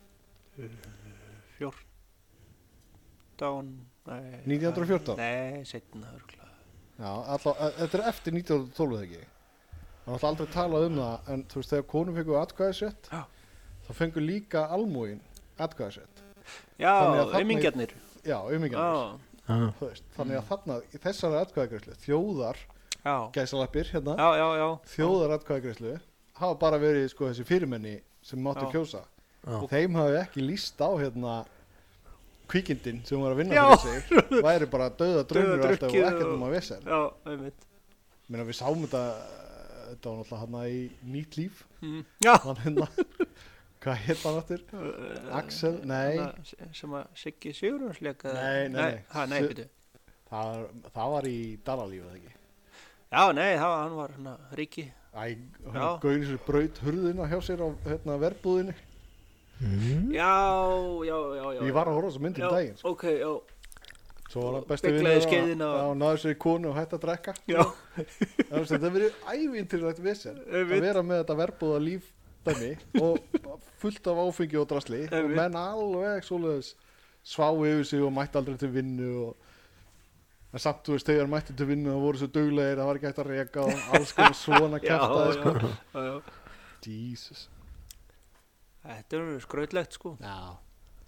Speaker 2: fjórtán, nei.
Speaker 1: nítján hundruð og fjórtán?
Speaker 2: Nei, setna örgulega.
Speaker 1: Já, alltaf, e- þetta er eftir nítján hundruð og tólf eða ekki. Það er alltaf aldrei talað um það en þú veist þegar konur fengu atkvæðisrétt
Speaker 2: Já.
Speaker 1: þá fengu líka almúgin atkvæðisrétt.
Speaker 2: Já,
Speaker 1: Þannig að þarna í-
Speaker 2: aumingjarnir.
Speaker 1: Já, umingjarnir.
Speaker 2: Já,
Speaker 3: Já,
Speaker 1: Þú veist, þannig að þarna í þessari atkvæðagreislu þjóðar
Speaker 2: já,
Speaker 1: gæsalappir hérna,
Speaker 2: já, já, já.
Speaker 1: þjóðar atkvæðagreislu hafa bara verið sko þessi fyrirmenni sem máttu
Speaker 2: Já.
Speaker 1: kjósa.
Speaker 3: já.
Speaker 1: Þeim hafi ekki líst á hérna kvíkindin sem var að vinna
Speaker 2: Já.
Speaker 1: fyrir sig væri bara dauða draumur alltaf og
Speaker 2: drukkið
Speaker 1: ekkert
Speaker 2: og-
Speaker 1: um að vesen.
Speaker 2: Já, einmitt.
Speaker 1: Meina við sáum þetta þetta var náttúrulega hérna í Nýtt líf
Speaker 2: Mm. Já.
Speaker 1: hann hérna hvað heit hann aftur? Axel? Nei,
Speaker 2: Þarna sem að Siggi Sigurjóns leika.
Speaker 1: Nei, nei, nei.
Speaker 2: Ha, nei,
Speaker 1: Su-
Speaker 2: byrju.
Speaker 1: það, var- það var í Dalalíf eða ekki.
Speaker 2: Já, nei, það var, hann var hérna ríki.
Speaker 1: Æ,
Speaker 2: Já.
Speaker 1: hann gauði sér braut hurðina hjá sér á hérna verbúðinni.
Speaker 3: Mm.
Speaker 2: Já, já, já, já.
Speaker 1: Ég var að horfa á þessu mynd um
Speaker 2: Já,
Speaker 1: daginn sko.
Speaker 2: ok, já.
Speaker 1: Svo var hann
Speaker 2: Og
Speaker 1: besti
Speaker 2: speglaði
Speaker 1: vinnur
Speaker 2: skeiðina
Speaker 1: og
Speaker 2: og-
Speaker 1: hann náði sér í konu og hætti að drekka.
Speaker 2: Já.
Speaker 1: Það veist, þetta verið ævintýrlegt vesen að
Speaker 2: Einmitt.
Speaker 1: vera með þetta verbúða lífdæmi og fullt af áfengi og drasli og
Speaker 2: Einmitt.
Speaker 1: menn alveg svoleiðis sváu yfir sig og mætti aldrei til vinnu og en samt þú veist þegar mætti til vinnu og voru svo duglegir það var ekki hægt að reka og alls konar svona
Speaker 2: Já,
Speaker 1: kjaftaði
Speaker 2: já,
Speaker 1: sko.
Speaker 2: já, já.
Speaker 1: Jesus.
Speaker 2: Þetta er skrautlegt, sko.
Speaker 1: Já.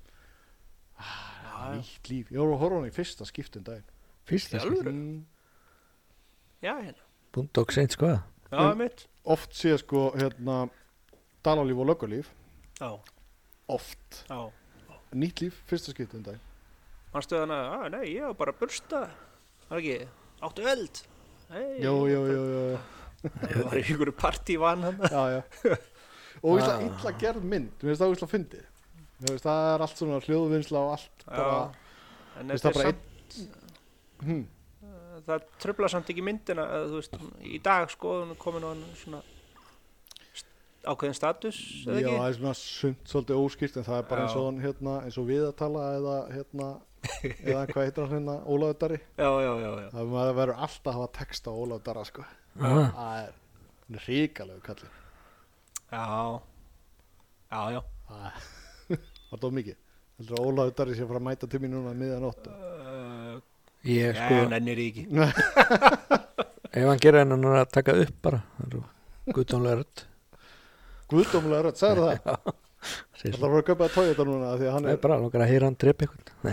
Speaker 2: Já,
Speaker 1: Nýtt líf. Ég voru að horfa á hann í fyrsta skiptum daginn.
Speaker 3: Fyrsta
Speaker 2: Já,
Speaker 3: skil.
Speaker 2: alveg.
Speaker 1: Mm,
Speaker 2: já, hérna.
Speaker 3: Búndokk seint sko.
Speaker 2: Já,
Speaker 1: En-
Speaker 2: einmitt.
Speaker 1: oft sé sko hérna dalalíf og löggulíf.
Speaker 2: Já,
Speaker 1: Oft.
Speaker 2: já.
Speaker 1: Nýtt líf, fyrsta skiptum daginn.
Speaker 2: Manstu þannig að, nei, ég var bara að bursta. Það er ekki, áttu eld. Hey,
Speaker 1: Jú, jú, jú, jú, jú.
Speaker 2: Það var í einhverju partívan hann.
Speaker 1: Já, já. Og illa,
Speaker 3: Ah.
Speaker 1: illa gerð mynd, mér finnst það illa fyndið. Mér finnst það er allt svona hljóðvinnsla og allt bara,
Speaker 2: En
Speaker 1: Veist
Speaker 2: þetta
Speaker 1: það
Speaker 2: er
Speaker 1: bara
Speaker 2: samt,
Speaker 1: hm,
Speaker 2: það tröfla samt ekki myndina, að, þú veist, í dag, sko, hún er komin á hann svona st- ákveðin status,
Speaker 1: já,
Speaker 2: eða ekki?
Speaker 1: það er svona sumt svolítið óskýrt en það er bara
Speaker 2: Já.
Speaker 1: eins og hann hérna, eins og við að tala eða hérna, eða hvað heitir hann hérna, Ólafur Darri.
Speaker 2: Já, já, já, já.
Speaker 1: Það maður verður alltaf að hafa texta á Ólafur Darra, sko.
Speaker 3: Ah.
Speaker 1: Það er, hann er ríkalegu kallið.
Speaker 2: Já, já, já.
Speaker 1: Það er, það er mikið. Heldur að Ólafur Darri sé að fara að mæta til mín núna miðanótt.
Speaker 2: Uh,
Speaker 3: Ég
Speaker 2: Já,
Speaker 3: sko,
Speaker 2: nennir því ekki.
Speaker 3: ef hann gerir hennan að taka upp bara. Það er guðdómlega rödd.
Speaker 1: Guðdómlega rödd, sagður það?
Speaker 3: Segir
Speaker 1: Það
Speaker 3: svo.
Speaker 1: var að kaupa að tója þetta núna af því að hann
Speaker 3: Nei,
Speaker 1: er,
Speaker 3: bara langar að heyra hann drepa ykkur. Nei.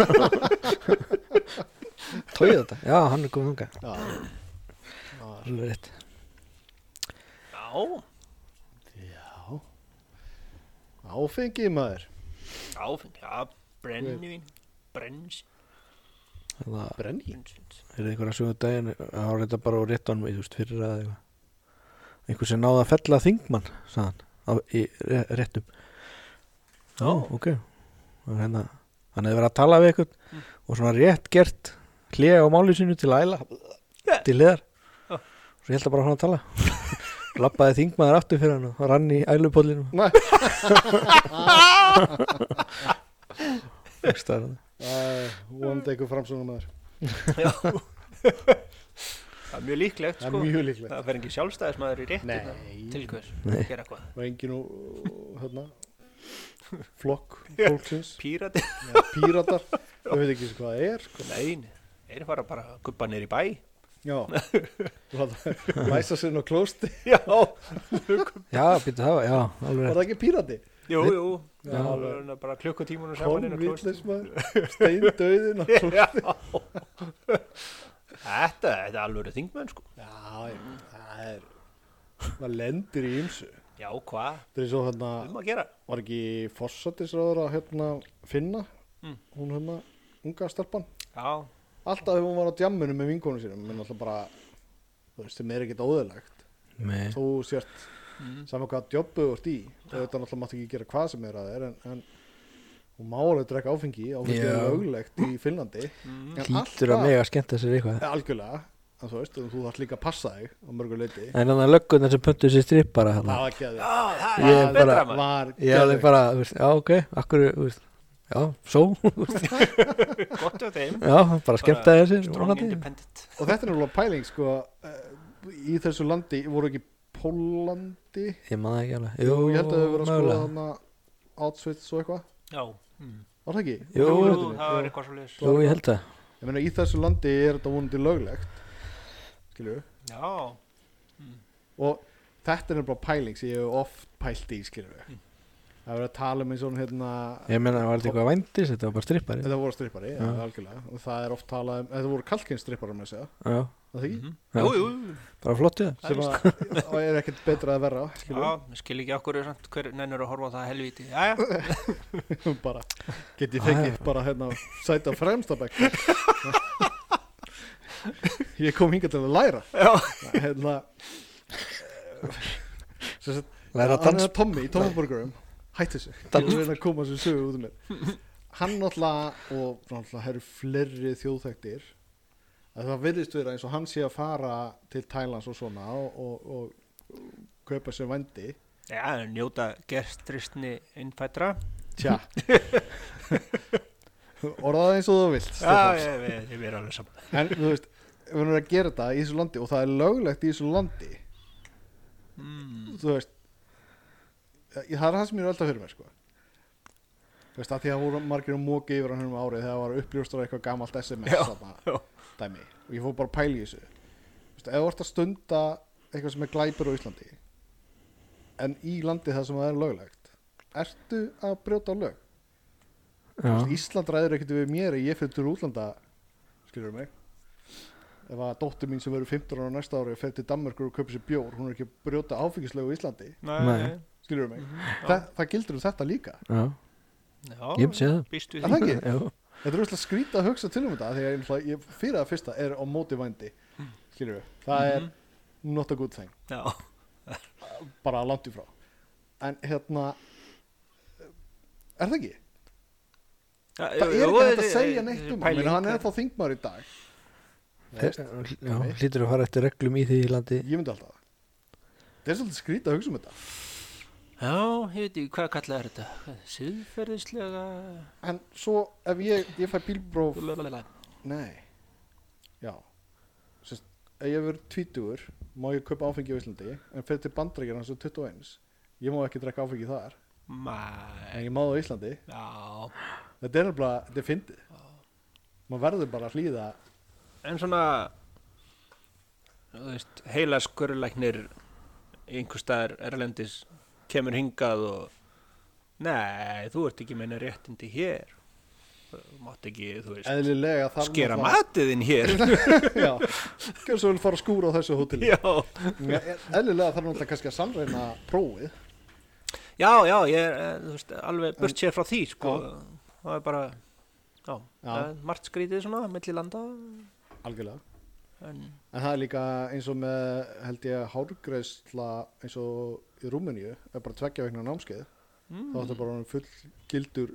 Speaker 3: Tóið þetta. Já, hann er komið þunga.
Speaker 1: já, já,
Speaker 3: Alveg rétt.
Speaker 2: Já,
Speaker 1: já, áfengið maður,
Speaker 2: áfeng, já, brennivín, brenns,
Speaker 3: Það
Speaker 1: brenni.
Speaker 2: brennsvins.
Speaker 3: er einhverja sögum daginn. Það var þetta bara á réttanum í þú veist fyrir að eitthvað. Einhver sem náði að fella þingmann, sagði hann, á, í re- réttum. Já, ok. Og hérna, hann hefði verið að tala við eitthvað
Speaker 2: Mm.
Speaker 3: og svona rétt gert hlega á máli sínu til að æla til hliðar.
Speaker 2: Já.
Speaker 3: Svo ég held að bara hann að tala. Lappaði þingmaður aftur fyrir hann og rann í ælupollinum.
Speaker 1: Nei,
Speaker 3: Það
Speaker 1: vonandi eitthvað framsóna maður.
Speaker 2: Það er mjög líklegt,
Speaker 1: Það er
Speaker 2: sko.
Speaker 1: mjög líklegt.
Speaker 2: Það fer ekki sjálfstæðismæður í réttina
Speaker 1: Nei.
Speaker 2: til hvers,
Speaker 3: Nei.
Speaker 2: gera hvað.
Speaker 1: Og engin og, hérna, flokk fólksins,
Speaker 2: Pírati?
Speaker 1: ja, píratar, þau veit ekki hvað það er, sko.
Speaker 2: Nei, þeir fara bara að gubba niður í bæ.
Speaker 1: Já, láta læsa sér inn á klósti.
Speaker 2: Já.
Speaker 3: Já, býttu það, já, alveg
Speaker 1: Var
Speaker 3: rétt.
Speaker 1: það ekki pírati?
Speaker 2: Jú, jú.
Speaker 1: Já,
Speaker 2: Já,
Speaker 1: alveg.
Speaker 2: alveg. Bara klukkutímunum saman inn á klósti.
Speaker 1: Kolvitleis maður, steindauðin á klósti.
Speaker 2: Já. Þetta, þetta er alveg þingmenn, sko.
Speaker 1: Já, ég- það er, það lendir í ymsu.
Speaker 2: Já, hvað?
Speaker 1: Það er svo hérna,
Speaker 2: Um að gera.
Speaker 1: var ekki forsættisráður að hérna finna,
Speaker 2: Mm.
Speaker 1: hún hérna, unga stelpan.
Speaker 2: Já.
Speaker 1: Alltaf ef hún var á djamminu með vinkonu sínum, menn alltaf bara, þú veist, sem er ekkert óðurlegt.
Speaker 3: Nei.
Speaker 1: Þú sért
Speaker 2: Mm.
Speaker 1: saman hvað jobbu þú ert í, og þetta náttúrulega mátt ekki gera hvað sem er að þér, en, en hún má alveg drekka áfengi, áfengi
Speaker 3: Já.
Speaker 1: er löglegt í Finnlandi.
Speaker 2: Mm.
Speaker 1: En
Speaker 3: Hlýtur að mega skemmta sér eitthvað.
Speaker 1: Ja, algjörlega, en þú veist, þú þarf líka að passa þig á mörgu leiti.
Speaker 3: En þannig að löggunar sem pöntu sér strippara
Speaker 1: Það
Speaker 3: hérna.
Speaker 1: var ekki að
Speaker 2: Já, það
Speaker 3: Ég
Speaker 2: er
Speaker 3: er
Speaker 2: betra,
Speaker 3: bara-
Speaker 2: maður.
Speaker 1: var
Speaker 3: Ég er alveg
Speaker 1: geðveikt.
Speaker 3: bara, þú veist, já, ok, akkur, þú veist, já, svo,
Speaker 2: Gott af þeim.
Speaker 3: já, bara skemmta þér sér.
Speaker 2: Strong
Speaker 3: vonandi.
Speaker 2: independent.
Speaker 1: Og þetta er náttúrulega pæling, sko, eh, í þessu landi, voru ekki Pólandi?
Speaker 3: Ég man það ekki alveg.
Speaker 1: Jú, ég held að þau verið að skoða
Speaker 3: mögulega.
Speaker 1: þarna Auschwitz og eitthvað.
Speaker 2: Já. Mm.
Speaker 1: Var það ekki?
Speaker 3: Jú,
Speaker 2: Jú,
Speaker 1: Jú,
Speaker 2: það var eitthvað svo leiðis.
Speaker 3: Jú, ég held það.
Speaker 1: Ég meina, í þessu landi er þetta vonandi löglegt, skilju.
Speaker 2: Já.
Speaker 1: Og þetta er bara pæling sem ég hef oft pælt í, skilju.
Speaker 2: Mm.
Speaker 1: Það er verið að tala um eins og hérna,
Speaker 3: Ég meina, var þetta eitthvað vændis, þetta var bara strippari.
Speaker 1: þetta voru strippari, ja,
Speaker 3: Já.
Speaker 1: algjörlega. Og það er oft talað um, þetta voru kalkins strippari með segja,
Speaker 3: Já,
Speaker 1: það ekki?
Speaker 2: Mhm.
Speaker 3: Já.
Speaker 2: Jú, jú.
Speaker 3: bara flottið það.
Speaker 1: Sem að og er ekkert betra að vera, skilju.
Speaker 2: Já, ég skil ekki okkur samt hver nennur að horfa á það helvíti. Jæja.
Speaker 1: bara, get ég fengið bara hérna sæta fremsta bekk. Ég kom hingað til að læra.
Speaker 2: Já.
Speaker 1: Hérna, sem sagt,
Speaker 3: Læra að
Speaker 1: hann
Speaker 3: dans.
Speaker 1: er Tommy í Tommaburgurum, hætti þessu, ég er að reyna að koma þessu sögu út um mér. Hann náttúrulega, og náttúrulega herru fleiri þjóðþæktir, að það virðist vera eins og hann sé að fara til Thailands og svona og, og, og kaupa sér vændi.
Speaker 2: Já, njóta gerstristni innfættra.
Speaker 1: Tja. Orðaði eins og þú vilt,
Speaker 2: Já,
Speaker 1: Stefán.
Speaker 2: ég, ég, ég er alveg saman.
Speaker 1: En þú veist, við erum að gera þetta í þessu landi og það er löglegt í þessu landi.
Speaker 2: Mm.
Speaker 1: Þú veist, ég, það er það sem ég er alltaf fyrir mér, sko. Þú veist, að því að voru margir um móki yfir hann um árið þegar það var uppljóstur eitthvað gamalt S M S
Speaker 2: Já,
Speaker 1: þarna,
Speaker 2: já.
Speaker 1: dæmi. Og ég fór bara að pæla í þessu. Þú veist, ef þú ert að stunda eitthvað sem er glæpur á Íslandi, en í landi það sem það er löglegt, ertu að brjóta á lög? Þú
Speaker 3: Já,
Speaker 1: veist, Ísland ræður ekkert við mér ef ég fyrir til útlanda, skilur mig. Ef að dóttir mín sem verður fimmtán ára næsta ári fer til Danmerkur og kaupir sér bjór, hún er ekki að brjóta áfengislegu í Íslandi,
Speaker 2: Nei.
Speaker 3: Nei.
Speaker 1: skilur mig.
Speaker 2: Mhm,
Speaker 1: Þa, það gildur um þetta líka.
Speaker 3: já,
Speaker 2: Já,
Speaker 3: ég sé það.
Speaker 2: býstu
Speaker 1: Er það ekki?
Speaker 3: Já,
Speaker 1: Þetta er úrslega skrítið að hugsa til um þetta, því að ég, náttúrulega- ég fyrir það fyrsta er á móti vændi, skilur við. Það
Speaker 2: Mhm.
Speaker 1: er not a good thing,
Speaker 2: Já.
Speaker 1: bara langt í frá. En hérna, er það ekki?
Speaker 2: Já,
Speaker 1: Það er
Speaker 2: jú,
Speaker 1: ekki hægt að
Speaker 2: þessi-
Speaker 1: segja neitt
Speaker 2: þessi
Speaker 1: um hann,
Speaker 2: pæling-
Speaker 1: menn hann er þá þingmaður í dag.
Speaker 3: Þeir- já, hlýtur að fara eftir reglum í því landi.
Speaker 1: Ég myndi alltaf það. Það er svolítið skrítið að hugsa um þetta.
Speaker 2: Já, ég veit ekki, hvað kallað er þetta? Siðferðislega...
Speaker 1: En svo ef ég, ég fæ bílpróf,
Speaker 2: Blablabla.
Speaker 1: nei, já, Sest, ef ég verður tvítugur, má ég kaupa áfengi á Íslandi, en fyrir til Bandaríkjanna hans er tuttugu og eins, ég má ekki drekka áfengi þar, en
Speaker 2: Mæ,
Speaker 1: ég má það á Íslandi.
Speaker 2: já.
Speaker 1: Þetta er nefnilega, þetta er fyndið. Maður verður bara að hlýða.
Speaker 2: En svona, þú veist, heila skurlæknir einhver staðar erlendis kemur hingað og nei, þú ert ekki meina réttindi hér. Þú mátt ekki, þú veist,
Speaker 1: Eðlilega þarf
Speaker 2: skera
Speaker 1: náttúrulega-
Speaker 2: matiðinn hér.
Speaker 1: Já, gjör svo vel fara að skúra á þessu hóteli.
Speaker 2: Já.
Speaker 1: Já, eðlilega þarf náttúrulega kannski að sannreina prófið.
Speaker 2: Já, já, ég er, eh, þú veist, alveg burt sér frá því, sko. Það er bara, já,
Speaker 1: Já.
Speaker 2: það er margt skrítið svona, milli landa.
Speaker 1: Algjörlega.
Speaker 2: En,
Speaker 1: En það er líka eins og með, held ég, hárgreiðsla eins og í Rúmeníu, er bara tveggja vegna námskeið.
Speaker 2: mm,
Speaker 1: Þá er þetta bara orðinn full gildur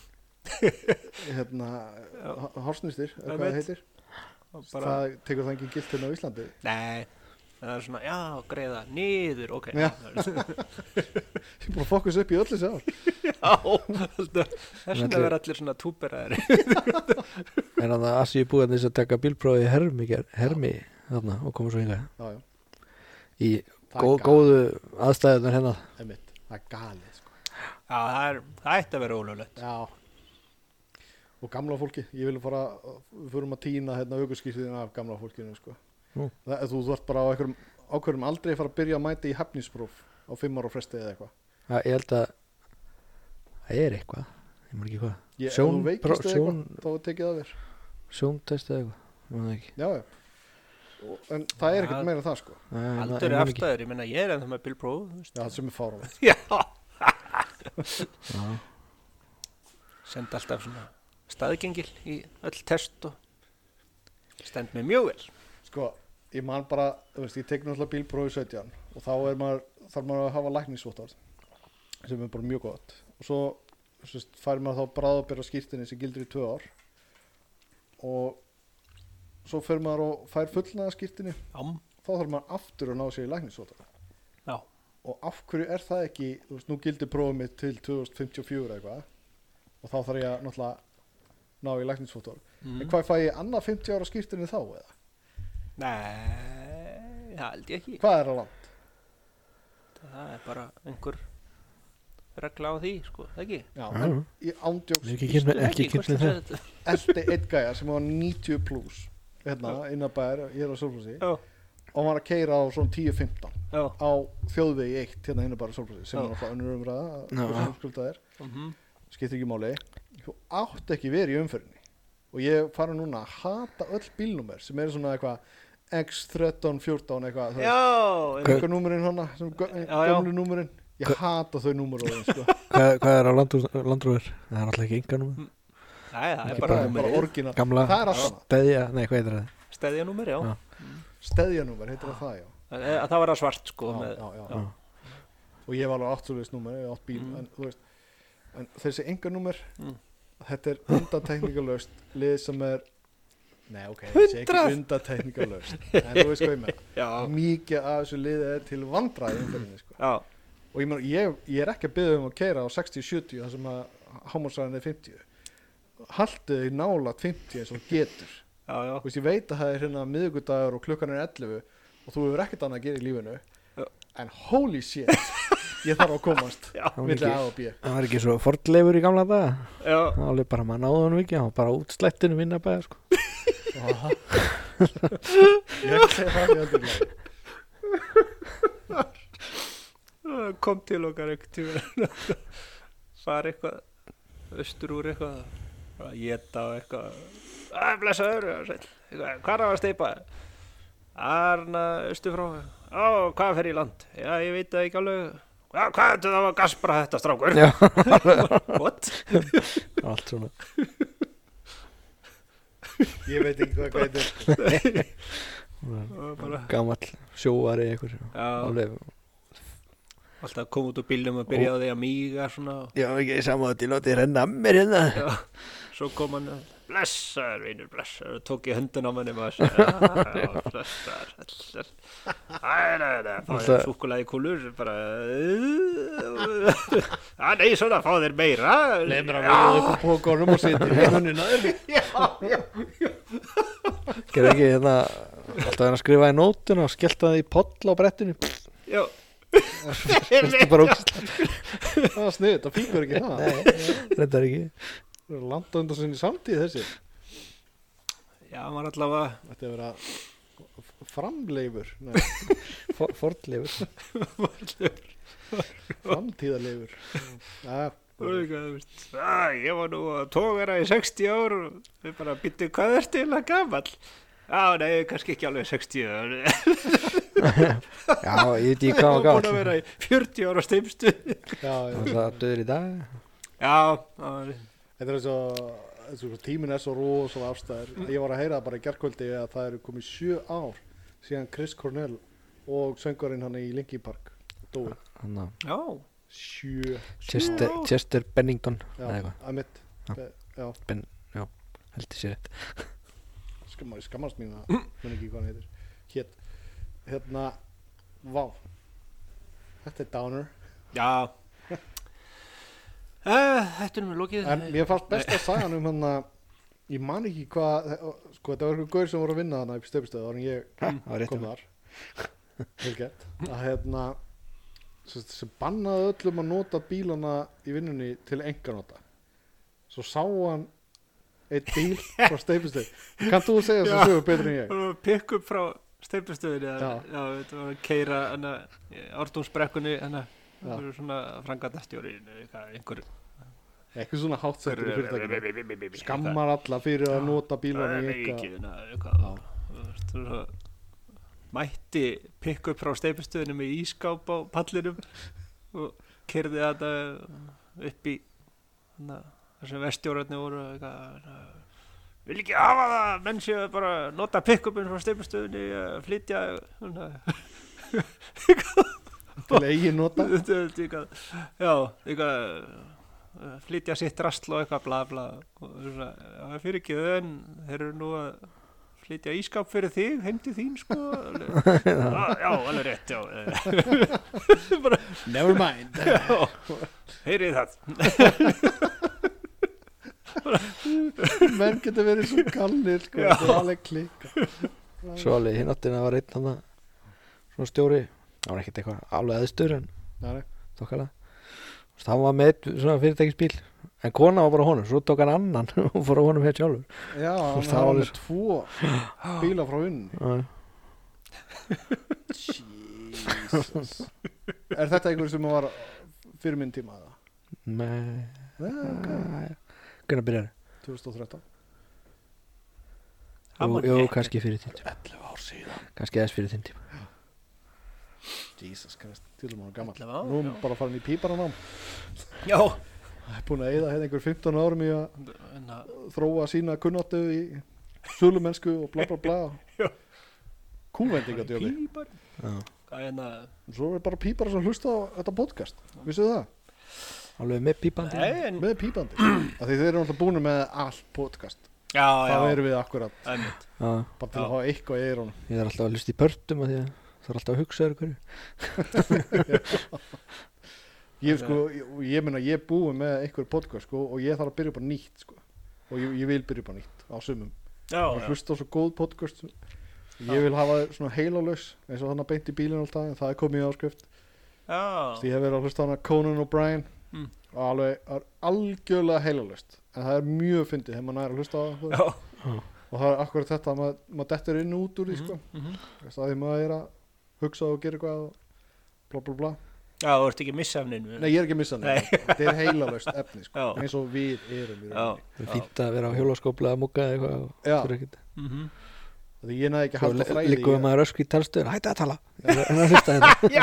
Speaker 1: hérna, hársnýstir, eða hvað það
Speaker 2: Einmitt.
Speaker 1: heitir.
Speaker 2: bara,
Speaker 1: Það tekur það ekki gilt hérna á Íslandi.
Speaker 2: nei, það er svona, já, greiða, niður, ok.
Speaker 1: Já. Ég er bara að fókus upp í öllu sér ár.
Speaker 2: Já, þess vegna verður allir svona túberaðir.
Speaker 3: En að það Asíu búið þess að taka bílprófið hermi, ger- hermi þarna og koma svo hingað
Speaker 1: Já, já,
Speaker 3: í
Speaker 1: það
Speaker 3: gó,
Speaker 1: er galið,
Speaker 3: góðu aðstæðunar hérna.
Speaker 1: einmitt, það er galið sko.
Speaker 2: Já, það er, það ætti að vera ólöglegt.
Speaker 1: Já. Og gamla fólki, ég vil fara, við förum að týna hérna aukurskýrðin af gamla fólkinu sko.
Speaker 3: Nú.
Speaker 1: Það, þú þú ert bara á einhverjum ákveðum aldrei fara að byrja að mæta í hefnispróf á fimm ára fresti eða eitthvað.
Speaker 3: Já, ég held að það er eitthvað, ég maður ekki hvað.
Speaker 1: Ég, ef
Speaker 3: Sjón-
Speaker 1: þú veikist
Speaker 3: pró-
Speaker 1: eða
Speaker 3: sjón-
Speaker 1: eitthvað, þá er tekið að þér.
Speaker 3: Sjóntest eða eitthvað, ég maður það ekki.
Speaker 1: Já, já. Og, en það er ekkert
Speaker 2: Ja.
Speaker 1: meira en það sko.
Speaker 3: Nei, ég man-
Speaker 2: Aldur
Speaker 3: ég
Speaker 2: er
Speaker 3: man ekki.
Speaker 2: afstæður, ég meina ég er ennþá með bílpróf, þú veist.
Speaker 1: Já, það sem er fáránlegt.
Speaker 2: Já.
Speaker 3: Já,
Speaker 2: Senda alltaf svona staðgengil í öll test og stend mér mjög vel.
Speaker 1: Sko, ég man bara, þú veist, ég tek náttúrulega bílprófi sautján og þá er maður, þarf maður að hafa læknisvottorð sem er bara mjög gott og svo, þú veist, fær maður þá bráðabera skírtinni sem gildir í tvö ár og svo fer maður og fær fullnaða skírtinni
Speaker 2: Já.
Speaker 1: þá þarf maður aftur að ná sér í læknisvottorð
Speaker 2: Já.
Speaker 1: og af hverju er það ekki, þú veist, nú gildir prófið mitt til tvö þúsund fimmtíu og fjögur eitthvað og þá þarf ég að náttúrulega ná í læknisvottorð
Speaker 2: Mm.
Speaker 1: en hvað fæ ég annað fimmtíu ára skírtinni þá eða?
Speaker 2: Nei, það held ég ekki.
Speaker 1: Hvað er á land?
Speaker 2: Það er bara einhver regla á því, sko, það ekki?
Speaker 1: Já,
Speaker 3: Já,
Speaker 1: en
Speaker 3: já.
Speaker 1: í ándjóks
Speaker 3: Ég er ekki kynnt með- ekki
Speaker 2: Ekki,
Speaker 3: kynnt með
Speaker 2: hvort
Speaker 3: það.
Speaker 2: er þetta?
Speaker 1: eldi einn gæja sem var níutíu pluss hérna innabæðir, ég er á Sólflósi
Speaker 2: Já,
Speaker 1: og hann var að keyra á svona tíu fimmtán
Speaker 2: já.
Speaker 1: á þjóðvegi eitt hérna innabæðir á Sólflósi sem
Speaker 2: Já.
Speaker 1: er alltaf önnur umræða
Speaker 3: Já.
Speaker 1: hversu skulda er,
Speaker 2: Mhm.
Speaker 1: skiptir ekki máli þú átt ekki verið í umferðinni og ég fara núna að hata öll bílnúmer sem eru svona eitthvað X þrettán fjórtán eitthvað þú veist,
Speaker 2: Já,
Speaker 3: Hva-
Speaker 1: einhver númerinn hana sem gö-
Speaker 2: Já, já.
Speaker 1: gömlu númerinn ég hata þau númer og sko.
Speaker 3: Hvað, hvað er á landrúður? Það er alltaf ekki enga númer.
Speaker 2: Nei, það
Speaker 1: það
Speaker 2: er
Speaker 1: er
Speaker 2: bara
Speaker 1: bara, bara
Speaker 2: númerið.
Speaker 1: orginal
Speaker 3: Gamla
Speaker 1: það er alltaf
Speaker 3: steðja, nei, hvað heitir það?
Speaker 2: Steðjanúmer, já.
Speaker 3: Já.
Speaker 1: steðjanúmer, heitir það það já
Speaker 2: Það, það var að svart, sko.
Speaker 1: já,
Speaker 2: með,
Speaker 1: já, já.
Speaker 2: já.
Speaker 1: og ég var alveg átt svoleiðis númer, ég átt bíl
Speaker 2: Mm.
Speaker 1: en, þú veist, en þessi enga númer
Speaker 2: Mm.
Speaker 1: þetta er undantekningalöst lið sem er nei ok, þessi ekki
Speaker 2: Hundrað?
Speaker 1: undantekningalöst en þú veist hvað ég með
Speaker 2: Já,
Speaker 1: mikið af þessu liði er til vandræði umferðinni sko.
Speaker 2: já,
Speaker 1: og ég, meina, ég, ég er ekki að byggja um að keira á sextíu sjötíu þar sem að hámálsræðin er fimmtíu haltu þig nálægt fimmtíu eins og þú getur
Speaker 2: já, já.
Speaker 1: Þú veist, ég veit að það er hérna miðvikudagur og klukkan er ellefu og þú hefur ekkert annað að gera í lífinu
Speaker 2: Já.
Speaker 1: en holy shit ég þarf að komast
Speaker 2: Já.
Speaker 3: Það var
Speaker 1: milli
Speaker 3: ekki-
Speaker 1: A og B
Speaker 3: Það var ekki svo fordleifur í gamla daga.
Speaker 2: Já,
Speaker 3: Það var alveg bara, maður náði hann ekki, hann var bara út slettinu minna bæða, sko.
Speaker 1: Aha. ég hef ekki segja það í öllu lagi
Speaker 2: Það kom til okkar ekkert tíma fara eitthvað austur úr eitthvað að geta og eitthvað að blessaður sæll. Eitthvað, hvað er það að steipa Arna austur frá á hvað fer í land já ég veit það ekki alveg já, hvað er það að gaspra þetta strákur
Speaker 3: Já,
Speaker 2: what
Speaker 3: allt svona.
Speaker 1: ég veit ekki hvað hvað þetta er
Speaker 2: Og bara,
Speaker 3: Gamall sjóari eitthvað.
Speaker 2: já,
Speaker 3: Alveg,
Speaker 2: alltaf kom út úr bílnum og byrjaði á því að míga svona
Speaker 3: já, ekki samátt, ég láti renna að mér hérna.
Speaker 2: já, svo kom hann að blessaður vinur, blessaður og tók ég höndun á manni og sagði, já, blessaður blessaður æ, nei, nei, fá þér
Speaker 3: Alltaf-
Speaker 2: súkkulaði kúlur bara að nei, svona, fá þér meira
Speaker 1: Leifur að við upp á pókonum og sitja í munnina
Speaker 3: Gerði ekki hérna, alltaf hann að skrifa í nótuna og skellta það í poll á brettinu.
Speaker 2: já
Speaker 3: Þetta bara ógst.
Speaker 1: það var snið, það fíkur ekki það
Speaker 3: Þetta er ekki.
Speaker 1: það er landa undan sinni samtíð þessi
Speaker 2: já, hann var allavega
Speaker 1: þetta er verið að framleifur nei,
Speaker 3: For, fordleifur.
Speaker 1: framtíðarleifur já,
Speaker 2: að, ég var nú að tógara í sextíu ár og við bara býttum hvað er til að gamall já, nei, kannski ekki alveg sextíu
Speaker 3: Já, ég veit ekki hvað var
Speaker 2: og búin að
Speaker 3: gátt.
Speaker 2: vera í fjörutíu ára steimstu
Speaker 1: já, já.
Speaker 3: Það döður í dag.
Speaker 2: já, það var
Speaker 1: Þetta er svo, eins og tíminn er svo rosalega afstæður. Ég var að heyra það bara í gærkvöldi að það eru komið sjö ár síðan Chris Cornell og söngvarinn hann í Linkin Park dói.
Speaker 3: Hanna,
Speaker 2: já,
Speaker 1: Sjö.
Speaker 3: Chester,
Speaker 2: ár.
Speaker 3: Chester Bennington.
Speaker 1: Já,
Speaker 3: eða eitthvað.
Speaker 1: að mitt.
Speaker 3: Já.
Speaker 1: Be- Já,
Speaker 3: Held ég sér þetta.
Speaker 1: skammast, skammast mín að, menn ekki hvað hann heitir. Hét, hérna, vá. Þetta er downer.
Speaker 2: já uh, þetta er nú lokið
Speaker 1: En mér fannst best að sagan um hann að ég man ekki hvað sko þetta var eitthvað gaur sem voru að vinna þarna í Steypistöð áður en ég
Speaker 3: Það var rétt
Speaker 1: kom þar vel gett að hérna sem, sem bannaði öllum að nota bílana í vinnunni til enganota svo sá hann einn bíl frá Steypistöð kann þú segja þess að sögu betur en ég
Speaker 2: Pikk upp frá Steypistöðinni
Speaker 1: Já.
Speaker 2: Já, þetta var að keira Ártúnsbrekkunni hana,
Speaker 1: Já.
Speaker 2: svona frangatastjóri einhver
Speaker 1: eitthvað svona hátsettur í fyrirtækinu skammar alla fyrir að nota bílana í enga
Speaker 2: eitthvað mætti pikk upp frá Steypistöðinni með ískáp á pallinum og keyrði þetta upp í hana, þar sem vestjórarnir voru eitthvað vil ekki hafa það menn séu bara nota pick-upin frá Steypistöðinni að flytja
Speaker 1: til eigin nota
Speaker 2: já, eitthvað flytja sitt drasl og eitthvað bla bla og svona, já, fyrir ekki en þeir eru nú að flytja ískap fyrir þig, heim til þín sko ah, já, alveg rétt já bara,
Speaker 1: never mind
Speaker 2: heyrið það
Speaker 1: menn getur verið svo galnir sko, þetta er alveg klikka
Speaker 3: Svo alveg hinn áttina var einn hann svona stjóri, það var ekkert eitthvað alveg eðstur en
Speaker 1: Nei,
Speaker 3: þokkala það var með einn svona fyrirtækisbíl en kona var bara honum, svo tók hann annan og fór á honum hér sjálfur
Speaker 1: já, hann
Speaker 3: það
Speaker 1: var
Speaker 3: var
Speaker 1: með tvo bíla frá unni Jesus er þetta einhver sem var fyrir minn tíma eða?
Speaker 3: Nei,
Speaker 1: Nei, ok
Speaker 3: hvernig byrjar
Speaker 1: tvö þúsund og þrettán
Speaker 2: Hann var
Speaker 3: Jú,
Speaker 2: ekki-
Speaker 3: kannski fyrir þinn tíma
Speaker 1: ellefu ár síðan
Speaker 3: kannski eðs fyrir þinn tíma
Speaker 1: Jesus Christ, til og með gammal
Speaker 2: ellefu ár,
Speaker 1: nú er
Speaker 2: já.
Speaker 1: bara farin í píparanám
Speaker 2: já
Speaker 1: það er búin að eyða hérna einhver fimmtán árum í að
Speaker 2: en að
Speaker 1: þróa sína kunnáttu í sölumennsku og bla bla bla
Speaker 2: Já.
Speaker 1: kúvendingadjófi
Speaker 2: pípar
Speaker 3: Já.
Speaker 2: hvað er það
Speaker 1: svo er bara pípara sem hlusta á þetta podcast vissu það?
Speaker 3: Alveg með pípandi
Speaker 2: Nei, en,
Speaker 1: með pípandi af því þeir eru alltaf búin með allt podcast
Speaker 2: já, já,
Speaker 1: þá erum við akkurat
Speaker 2: einmitt.
Speaker 3: Já,
Speaker 1: bara til að
Speaker 2: Já.
Speaker 1: hafa eitthvað í eyrunum
Speaker 3: ég er alltaf að hlusta í pörtum af því að það er alltaf að hugsa þér hverju
Speaker 1: ég sko, ég, ég meina ég er búin með einhver podcast sko og ég þarf að byrja upp á nýtt sko og ég, ég vil byrja upp á nýtt á sumum
Speaker 2: já,
Speaker 1: og
Speaker 2: já.
Speaker 1: hlusta á svo góð podcast ég vil hafa það svona heilalaus eins og þannig að beint í bílinn alltaf en það er komið í áskrift
Speaker 2: já.
Speaker 1: því ég hef verið að hlusta á hana Conan O'Brien
Speaker 2: Mm.
Speaker 1: og alveg er algjörlega heilalaust en það er mjög fyndið þegar maður nær að hlusta á það
Speaker 2: já.
Speaker 1: og það er akkurat þetta að maður, maður dettur inn og út úr því sko
Speaker 2: mm -hmm.
Speaker 1: það er því maður er að hugsa og gera eitthvað og bla bla bla
Speaker 2: já, þú ert ekki að missa efninu
Speaker 1: nei ég er ekki að missa
Speaker 2: Nei.
Speaker 1: það þetta er heilalaust efni sko
Speaker 2: Já.
Speaker 1: eins og við erum í
Speaker 2: já,
Speaker 1: rauninni
Speaker 3: Það er fínt að vera á hjólaskópla að múka eða eitthvað og
Speaker 1: Já.
Speaker 3: þurfa ekkert.
Speaker 2: mm -hmm.
Speaker 1: því ég næði ekki að
Speaker 3: Svo
Speaker 1: halda þræði
Speaker 3: líkum við
Speaker 1: í-
Speaker 3: maður ösku í talstöður hætti að tala en að hlusta þetta
Speaker 2: já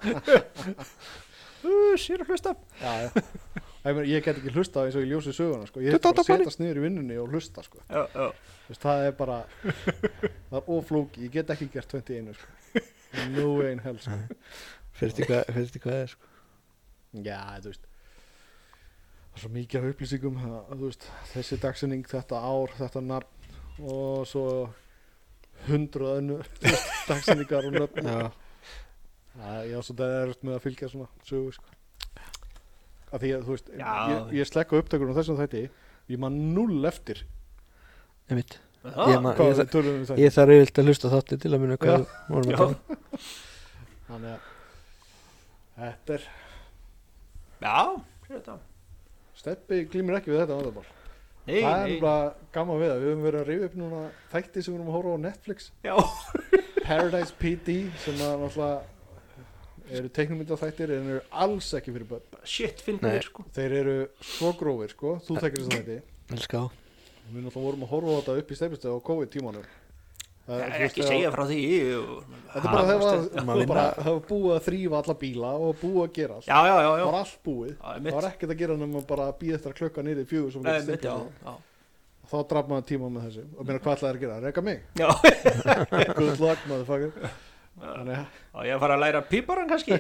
Speaker 2: uh, sér að hlusta
Speaker 1: já, já. Ég, meina, ég get ekki hlusta eins og ég ljósi söguna sko. ég
Speaker 3: Tuttugu
Speaker 1: er bara
Speaker 3: og átta
Speaker 1: að setjast niður í vinnunni og hlusta sko.
Speaker 2: já, já,
Speaker 1: Þú veist, það er bara það er oflóki, ég get ekki gert tuttugu og eitt sko. no way in hell sko.
Speaker 3: Fyrst í hvað fyrst í hvað er sko
Speaker 1: já, þú veist það er svo mikið af upplýsingum að, þú veist, þessi dagsinning, þetta ár, þetta nafn og svo hundruð önnur dagsinningar og nöfn
Speaker 3: Já,
Speaker 1: Já, ég á svolítið erut með að fylgja svona sögu sko. Af því að þú veist
Speaker 2: Já.
Speaker 1: ég, ég slekka upptökunum þessum þætti ég man null eftir
Speaker 3: einmitt
Speaker 2: já.
Speaker 3: Ég man-
Speaker 1: hvað
Speaker 3: ég,
Speaker 1: við tölum um þetta
Speaker 3: ég þarf yfirleitt að hlusta þátti til að muna hvað
Speaker 1: Já.
Speaker 3: vorum
Speaker 2: Já.
Speaker 3: að tala
Speaker 1: þannig að þetta er
Speaker 2: já, sér þetta
Speaker 1: Steppi glýmir ekki við þetta vandamál
Speaker 2: nei,
Speaker 1: það er
Speaker 2: nei.
Speaker 1: bara gaman við það við höfum verið að rifja upp núna þætti sem við erum að horfa á Netflix
Speaker 2: já,
Speaker 1: Paradise P D sem að náttúrulega eru teiknumyndaþættir en eru alls ekki fyrir börn
Speaker 2: shit,
Speaker 3: Nei.
Speaker 2: finnir sko
Speaker 1: þeir eru svo grófir sko þú þekkir þess að þetta
Speaker 3: Elskar þá
Speaker 1: við náttúrulega vorum að horfa á þetta upp í Steppistöð á COVID-tímanum Það- þú veist,
Speaker 2: ekki
Speaker 1: þegar-
Speaker 2: segja frá því og...
Speaker 1: Þetta er bara þegar
Speaker 3: Maður
Speaker 1: það var
Speaker 3: vinna.
Speaker 1: bara, það var búið að þrýfa alla bíla og búið að gera allt.
Speaker 2: já, já, já,
Speaker 1: Það
Speaker 2: já.
Speaker 1: var allt búið.
Speaker 2: Já,
Speaker 1: Það
Speaker 2: einmitt.
Speaker 1: var ekkert að gera nema bara að býða eftir að klukka niður í fjögur sem
Speaker 2: Nei,
Speaker 1: við
Speaker 2: einmitt, já,
Speaker 1: stimpum.
Speaker 2: já.
Speaker 1: Þá draf maður tíma með þessu og meina hvað ætlaði að gera? Reka mig?
Speaker 2: já.
Speaker 1: Good luck, motherfucker. Þannig að
Speaker 2: já, ég að fara að læra píparan kannski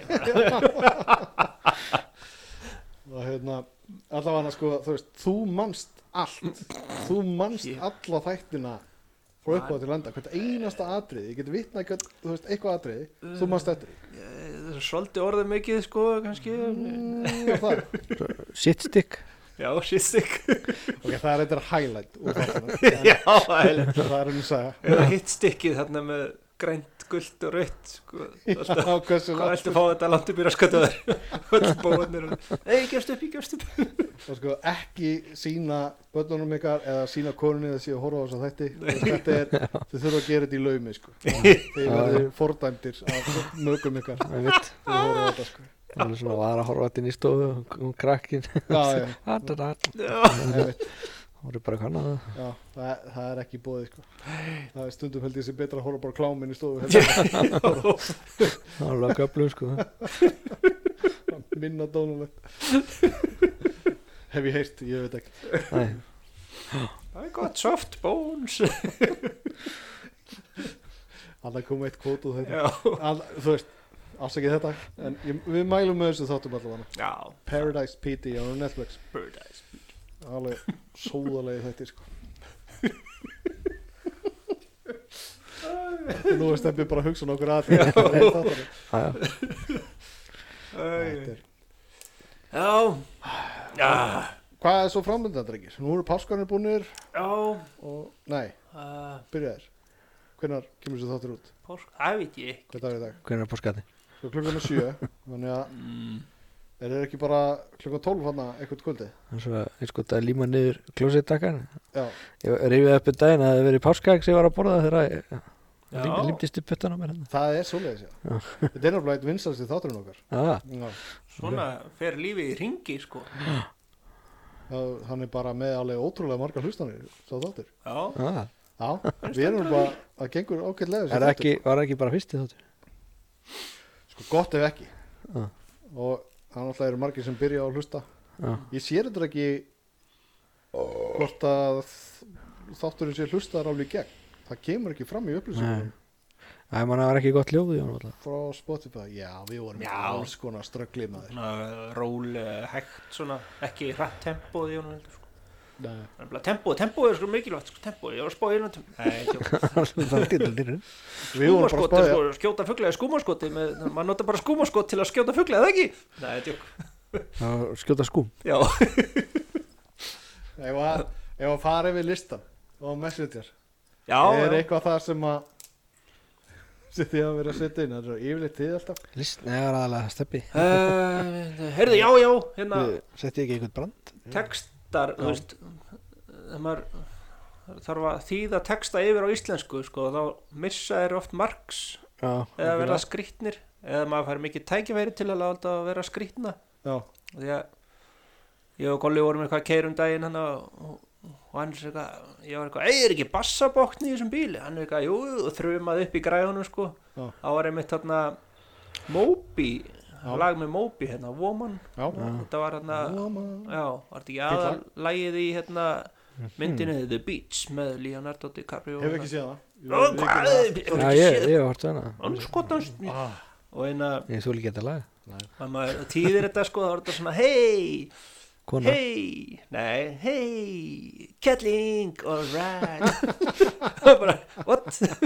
Speaker 1: og hérna, allavega sko, þú veist, þú manst allt. Þú manst
Speaker 2: Shit.
Speaker 1: alla þættina frá uppáða til enda. Hvert einasta atriði, ég get vitnað eitthvað, þú veist, eitthvað atriði, þú manst eftir því.
Speaker 2: Það er svolítið orðið mikið sko kannski
Speaker 1: Mm, var það?
Speaker 3: Shitstick
Speaker 2: Já, shitstick.
Speaker 1: Ok, það er eitthvað highlight úr þáttunum.
Speaker 2: Já, eiginlega.
Speaker 1: Það er um að segja.
Speaker 2: Eða hitt stikkið þarna með grænt, gult og rautt, sko. Alltaf,
Speaker 1: Já, hversu
Speaker 2: hvað viltu fá þetta langt upp í raskatöðar? Öll bóðanir. Nei, ég gefst upp, ég gefst upp.
Speaker 1: Og sko, ekki sína börnunum ykkar eða sína konunni að séu að horfa á þess að þætti. Þetta er, þið þurfa að gera þetta í laumi, sko. Þið verður fordæmdir af mögum ykkar.
Speaker 3: Ég veit,
Speaker 1: Þið horfa á þetta, sko.
Speaker 3: það er svona var að horfa þetta inn í stofu og um krakkin.
Speaker 1: Já, já,
Speaker 3: Það
Speaker 2: Já.
Speaker 1: ég veit.
Speaker 3: voru bara kannað það.
Speaker 1: Já, það, það er ekki bóðið, sko. Það er stundum held ég sé betra að horfa bara á kláminn í stofu. heldur
Speaker 3: Það var alveg göflum sko.
Speaker 1: en Minna dónulegt. Hef ég heyrt, ég veit ekki.
Speaker 3: Nei,
Speaker 2: Það er gott, soft bones.
Speaker 1: Alltaf kom eitt kvót úr þetta.
Speaker 2: Já.
Speaker 1: All, þú veist, afsakið þetta. En ég, við mælum með þessu þáttum allavega.
Speaker 2: Já.
Speaker 1: Paradise P D á Netflix.
Speaker 2: Paradise.
Speaker 1: Alveg sóðalegi þetta, sko. Og nú er Steppi bara að hugsa nokkur að
Speaker 2: Já.
Speaker 1: þetta.
Speaker 3: já,
Speaker 1: Þetta er-
Speaker 2: Já. Já.
Speaker 1: Hvað er svo framöndan, drengir? Nú eru páskarnir búnir
Speaker 2: Já.
Speaker 1: og, nei,
Speaker 2: Uh,
Speaker 1: byrjaðir. Hvenær kemur þessu þáttur út?
Speaker 2: Pásk, það veit ég.
Speaker 1: Hvað dag er í dag?
Speaker 3: hvernig er páskati?
Speaker 1: Svo klukkan er sjö, þannig að
Speaker 2: Mm.
Speaker 1: er þeir ekki bara klukkan tólf hana eitthvað kvöldi?
Speaker 3: Það er svo eins gott að líma niður klósettakan.
Speaker 1: Já,
Speaker 3: Ég rifið upp um daginn að það hefði verið páskaegg sem ég var að borða þegar ég
Speaker 2: Já.
Speaker 3: lím- límdist upp puttan á mér hérna.
Speaker 1: það er svoleiðis, já. Þetta er náttúrulega eitt vinsælsti þátturinn okkar.
Speaker 3: Já,
Speaker 1: Já,
Speaker 2: Svona fer lífið í ringi, sko.
Speaker 1: það, hann er bara með alveg ótrúlega margar hlustanir, sá þáttur.
Speaker 2: Já.
Speaker 3: já.
Speaker 1: Já, við erum bara að gengur ágætlega þessi
Speaker 3: Er það ekki, var það ekki bara fyrsti þáttur?
Speaker 1: Sko gott ef ekki.
Speaker 3: Já.
Speaker 1: Og það náttúrulega eru margir sem byrja á að hlusta.
Speaker 3: Já.
Speaker 1: Ég sé þetta ekki hvort að þátturinn sé hlustaðar alveg í gegn. Það kemur ekki fram í upplýsingunum
Speaker 3: Æ, mann var ekki gott hljóð í honum alltaf.
Speaker 1: frá Spotify. Já, við vorum
Speaker 2: Já.
Speaker 1: alls konar ströggli maður.
Speaker 2: Svona rólega hægt, svona, ekki hratt tempóð í honum, heldur, sko.
Speaker 1: Nei.
Speaker 2: Það er bara tempóð, tempóð er sko mikilvægt, sko, tempóð. Ég var að spá í hérna tempóð. Nei, tjók.
Speaker 3: Það getur dyrur.
Speaker 1: Við vorum bara að
Speaker 2: Skúmaskot er
Speaker 1: spáði.
Speaker 2: sko, skjóta fugla í skúmaskoti með, maður nota bara skúmaskot til að skjóta fugla, eða ekki? Nei, tjók.
Speaker 3: Það var skjóta skúm.
Speaker 2: Já.
Speaker 1: Ef að, ef að fara yfir listan og Messenger,
Speaker 2: Já,
Speaker 1: er
Speaker 2: já.
Speaker 1: eitthvað það sem að sem þið hafa verið að setja inn? Það er yfirleitt þið alltaf.
Speaker 3: List, neða var aðalega steppi.
Speaker 2: Uh, heyrðu, já, já, hérna,
Speaker 3: Setti ekki einhvern brand?
Speaker 2: textar, þú veist, þegar maður þarf að þýða texta yfir á íslensku, sko, þá missa þeir oft marks
Speaker 3: Já.
Speaker 2: eða verða skrýtnir, eða maður fær mikið tækifæri til að láta að vera skrýtna.
Speaker 1: Já,
Speaker 2: Því að ég og Kolli vorum eitthvað að keyra um daginn hann og, og hann er eitthvað, ég var eitthvað, ei, er ekki bassabókn í þessum bíli? Hann er eitthvað, jú, og þrumaði upp í græðunum, sko.
Speaker 1: Já.
Speaker 2: Þá var einmitt þarna Moby,
Speaker 1: Já.
Speaker 2: lag með Moby, hérna, Woman.
Speaker 1: já.
Speaker 2: Þetta var hérna,
Speaker 1: Woman.
Speaker 2: já, var þetta ekki
Speaker 1: Fínt
Speaker 2: aðal
Speaker 1: lag.
Speaker 2: lagið í hérna myndinu The Beach með Leonardo DiCaprio.
Speaker 1: Hefur ekki séð það.
Speaker 2: Ó, hvað?
Speaker 3: Já, ég, ég hef hort hana.
Speaker 2: Anskotans.
Speaker 1: Ah,
Speaker 2: Og eina,
Speaker 3: Ég þú líka þetta lag.
Speaker 2: að maður týðir þetta, sko, þá var þetta svona, hei,
Speaker 3: Kona.
Speaker 2: hei, nei, hei, kettling, all right. Það var bara, what?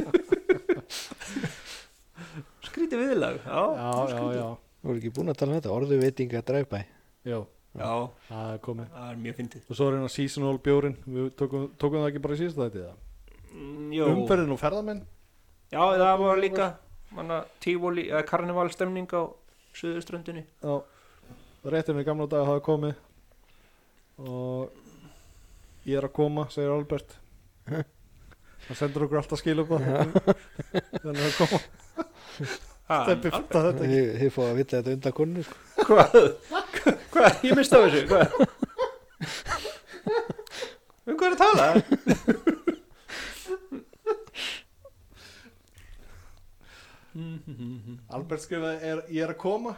Speaker 2: Skrítið viðlag, já.
Speaker 1: já, já, já.
Speaker 3: Þú voru ekki búin að tala um þetta. Orðu veitinga drive-by.
Speaker 1: Já,
Speaker 2: Já,
Speaker 1: það er komið.
Speaker 2: það er mjög fyndið.
Speaker 1: Og svo er hérna seasonal bjórin. Við tókum, tókum það ekki bara í síðasta þetta eða?
Speaker 2: Mm, Jú,
Speaker 1: Umferðin og ferðamenn.
Speaker 2: já, það var líka, manna, tífóli, eða karnevalstemning á Suðurströndinni.
Speaker 1: Já, réttin við gamla dag hafa komið og ég er að koma, segir Albert. Það sendur okkur alltaf skil upp á þannig að koma. Steppi fatta þetta ekki.
Speaker 3: Þið, þið fóðu að vita þetta undan konu sko.
Speaker 2: Hvað? Hvað? Ég mista þessu, hvað? Um hvað er að tala?
Speaker 1: Albert skrifaði, er, ég er að koma.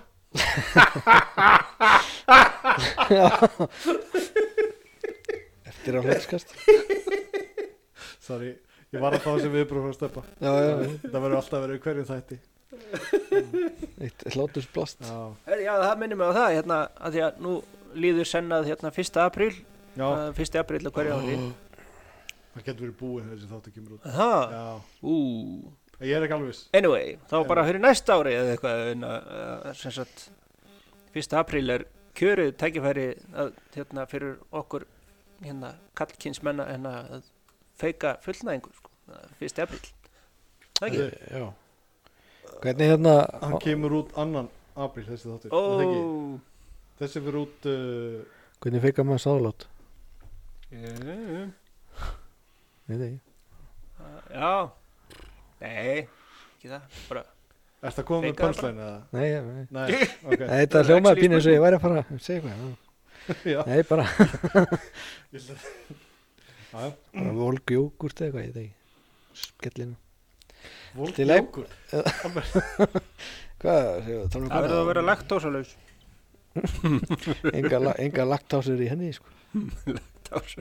Speaker 3: Eftir á hlutskast.
Speaker 1: Sorry, ég var að fá þessi viðbröð frá Steppa.
Speaker 3: Já, já, já.
Speaker 1: Það verður alltaf verið í hverjum þætti.
Speaker 3: Eitt hlátusblast.
Speaker 1: Já,
Speaker 2: Her, já, það minnir mig á það, hérna, að því að nú líður sennað hérna fyrsta apríl,
Speaker 1: já.
Speaker 2: uh, fyrsta apríl á hverju ári.
Speaker 1: Það getur verið búið þegar þessi þáttu kemur út.
Speaker 2: Það,
Speaker 1: Já,
Speaker 2: ú,
Speaker 1: ég er ekki alveg viss.
Speaker 2: anyway, þá bara fyrir næsta ári eða eitthvað, en, uh, sem sagt, fyrsta apríl er kjörið tækifæri að, hérna, fyrir okkur hérna, kallkynsmenna en að feika fullnæðingu sko, fyrsta apríl. Það ekki?
Speaker 3: Já. Hvernig hérna
Speaker 1: Hann kemur út annan apríl þessi þáttur.
Speaker 2: Ó,
Speaker 1: er það ekki? Þessi fyrir út uh,
Speaker 3: Hvernig feikar maður sáðlát?
Speaker 2: yeah.
Speaker 3: Veit ekki.
Speaker 2: Já. Nei, ekki það. Bara
Speaker 1: Er það komið með
Speaker 2: Feikaðu
Speaker 1: punchline eða?
Speaker 3: Nei, já, nei.
Speaker 1: Nei, ok.
Speaker 3: Nei, þetta hljómaði pínu eins og ég væri að fara að segja eitthvað.
Speaker 1: Já.
Speaker 3: Nei, bara,
Speaker 1: Ég ætla- Já, já.
Speaker 3: bara volg jógurt eða eitthvað, ég veit ekki. Skellinu.
Speaker 1: Volk
Speaker 3: Til leik-
Speaker 1: jógurt.
Speaker 3: Hvað? Tala um
Speaker 2: það verður að vera laktósalaus.
Speaker 3: Enga, la- enga laktásur í henni, sko.
Speaker 2: Laktósur.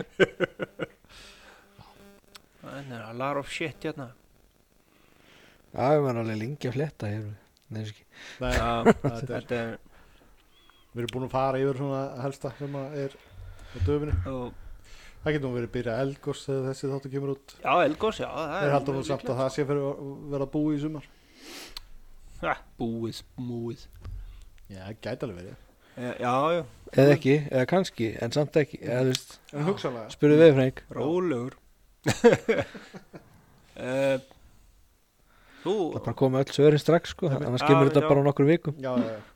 Speaker 2: Það er a lot of shit hérna.
Speaker 3: Já, við varum alveg lengi að fletta hér. Nei, ekki.
Speaker 1: Nei,
Speaker 2: Já,
Speaker 1: þetta er,
Speaker 2: þetta er
Speaker 1: við erum búin að fara yfir svona helsta sem að er á döfinni.
Speaker 2: og,
Speaker 1: Það getur nú verið byrja eldgos þegar þessi þáttu kemur út.
Speaker 2: já, Elgos, já, það
Speaker 1: Þeir haldur nú samt að það sé fyrir að vera að búi í sumar.
Speaker 2: ja, búið, búið.
Speaker 1: Já, það gæti alveg verið.
Speaker 2: Eh, Já, já,
Speaker 3: Eða ekki, eða kannski, en samt ekki. Eða, þú veist,
Speaker 1: En hugsanlega.
Speaker 3: spurðu við, Frank.
Speaker 2: rólegur. uh, Þú,
Speaker 3: Það bara komið öll svörin strax, sko. Annars
Speaker 2: Já,
Speaker 3: kemur þetta
Speaker 2: já.
Speaker 3: bara á nokkur vikum.
Speaker 1: Já, já, já.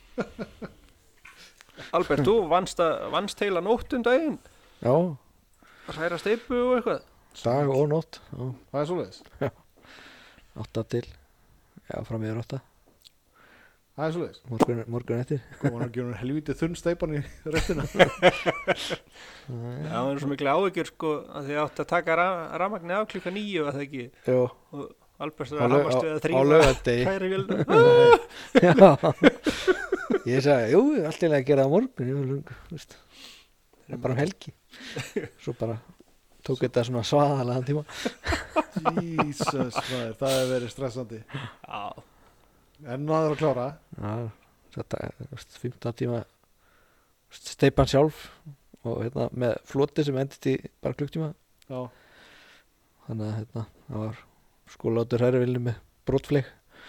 Speaker 2: Albert, þú vannst, að, vannst heila nótt um daginn.
Speaker 3: Já,
Speaker 2: Hræra steipu og eitthvað.
Speaker 3: dag og nótt. Já,
Speaker 1: Það er svoleiðis.
Speaker 3: átta til. Já, fram yfir átta.
Speaker 1: Það er svoleiðis.
Speaker 3: Morgun, morgun eftir.
Speaker 1: Kom hann að gera helvítið þunn steipan í restina.
Speaker 2: Já, það er svo miklu áhyggjur sko að þið átt að taka ra rafmagni af klukka níu að það ekki.
Speaker 3: Jú,
Speaker 2: Og Albert
Speaker 3: á
Speaker 2: er að
Speaker 3: lau-
Speaker 2: hamast við að
Speaker 3: á- á
Speaker 2: þrýfa
Speaker 3: laugardegi.
Speaker 2: kæri vélina.
Speaker 3: Já. Ég sagði, jú, allt í lagi að gera það á morgun. Jú, lung, veist. Það er bara um helgi. Svo bara tók þetta svona svaðalega tíma.
Speaker 1: Jesus, maður, það hefur verið stressandi.
Speaker 2: Já,
Speaker 1: En nú aður að klára.
Speaker 3: Já, þetta er veist, fimmtán tíma veist, steipan sjálf og hérna með floti sem endist í bara klukktíma.
Speaker 1: Já.
Speaker 3: Þannig að hérna, það var skólátur hrærivilni með brotfleik.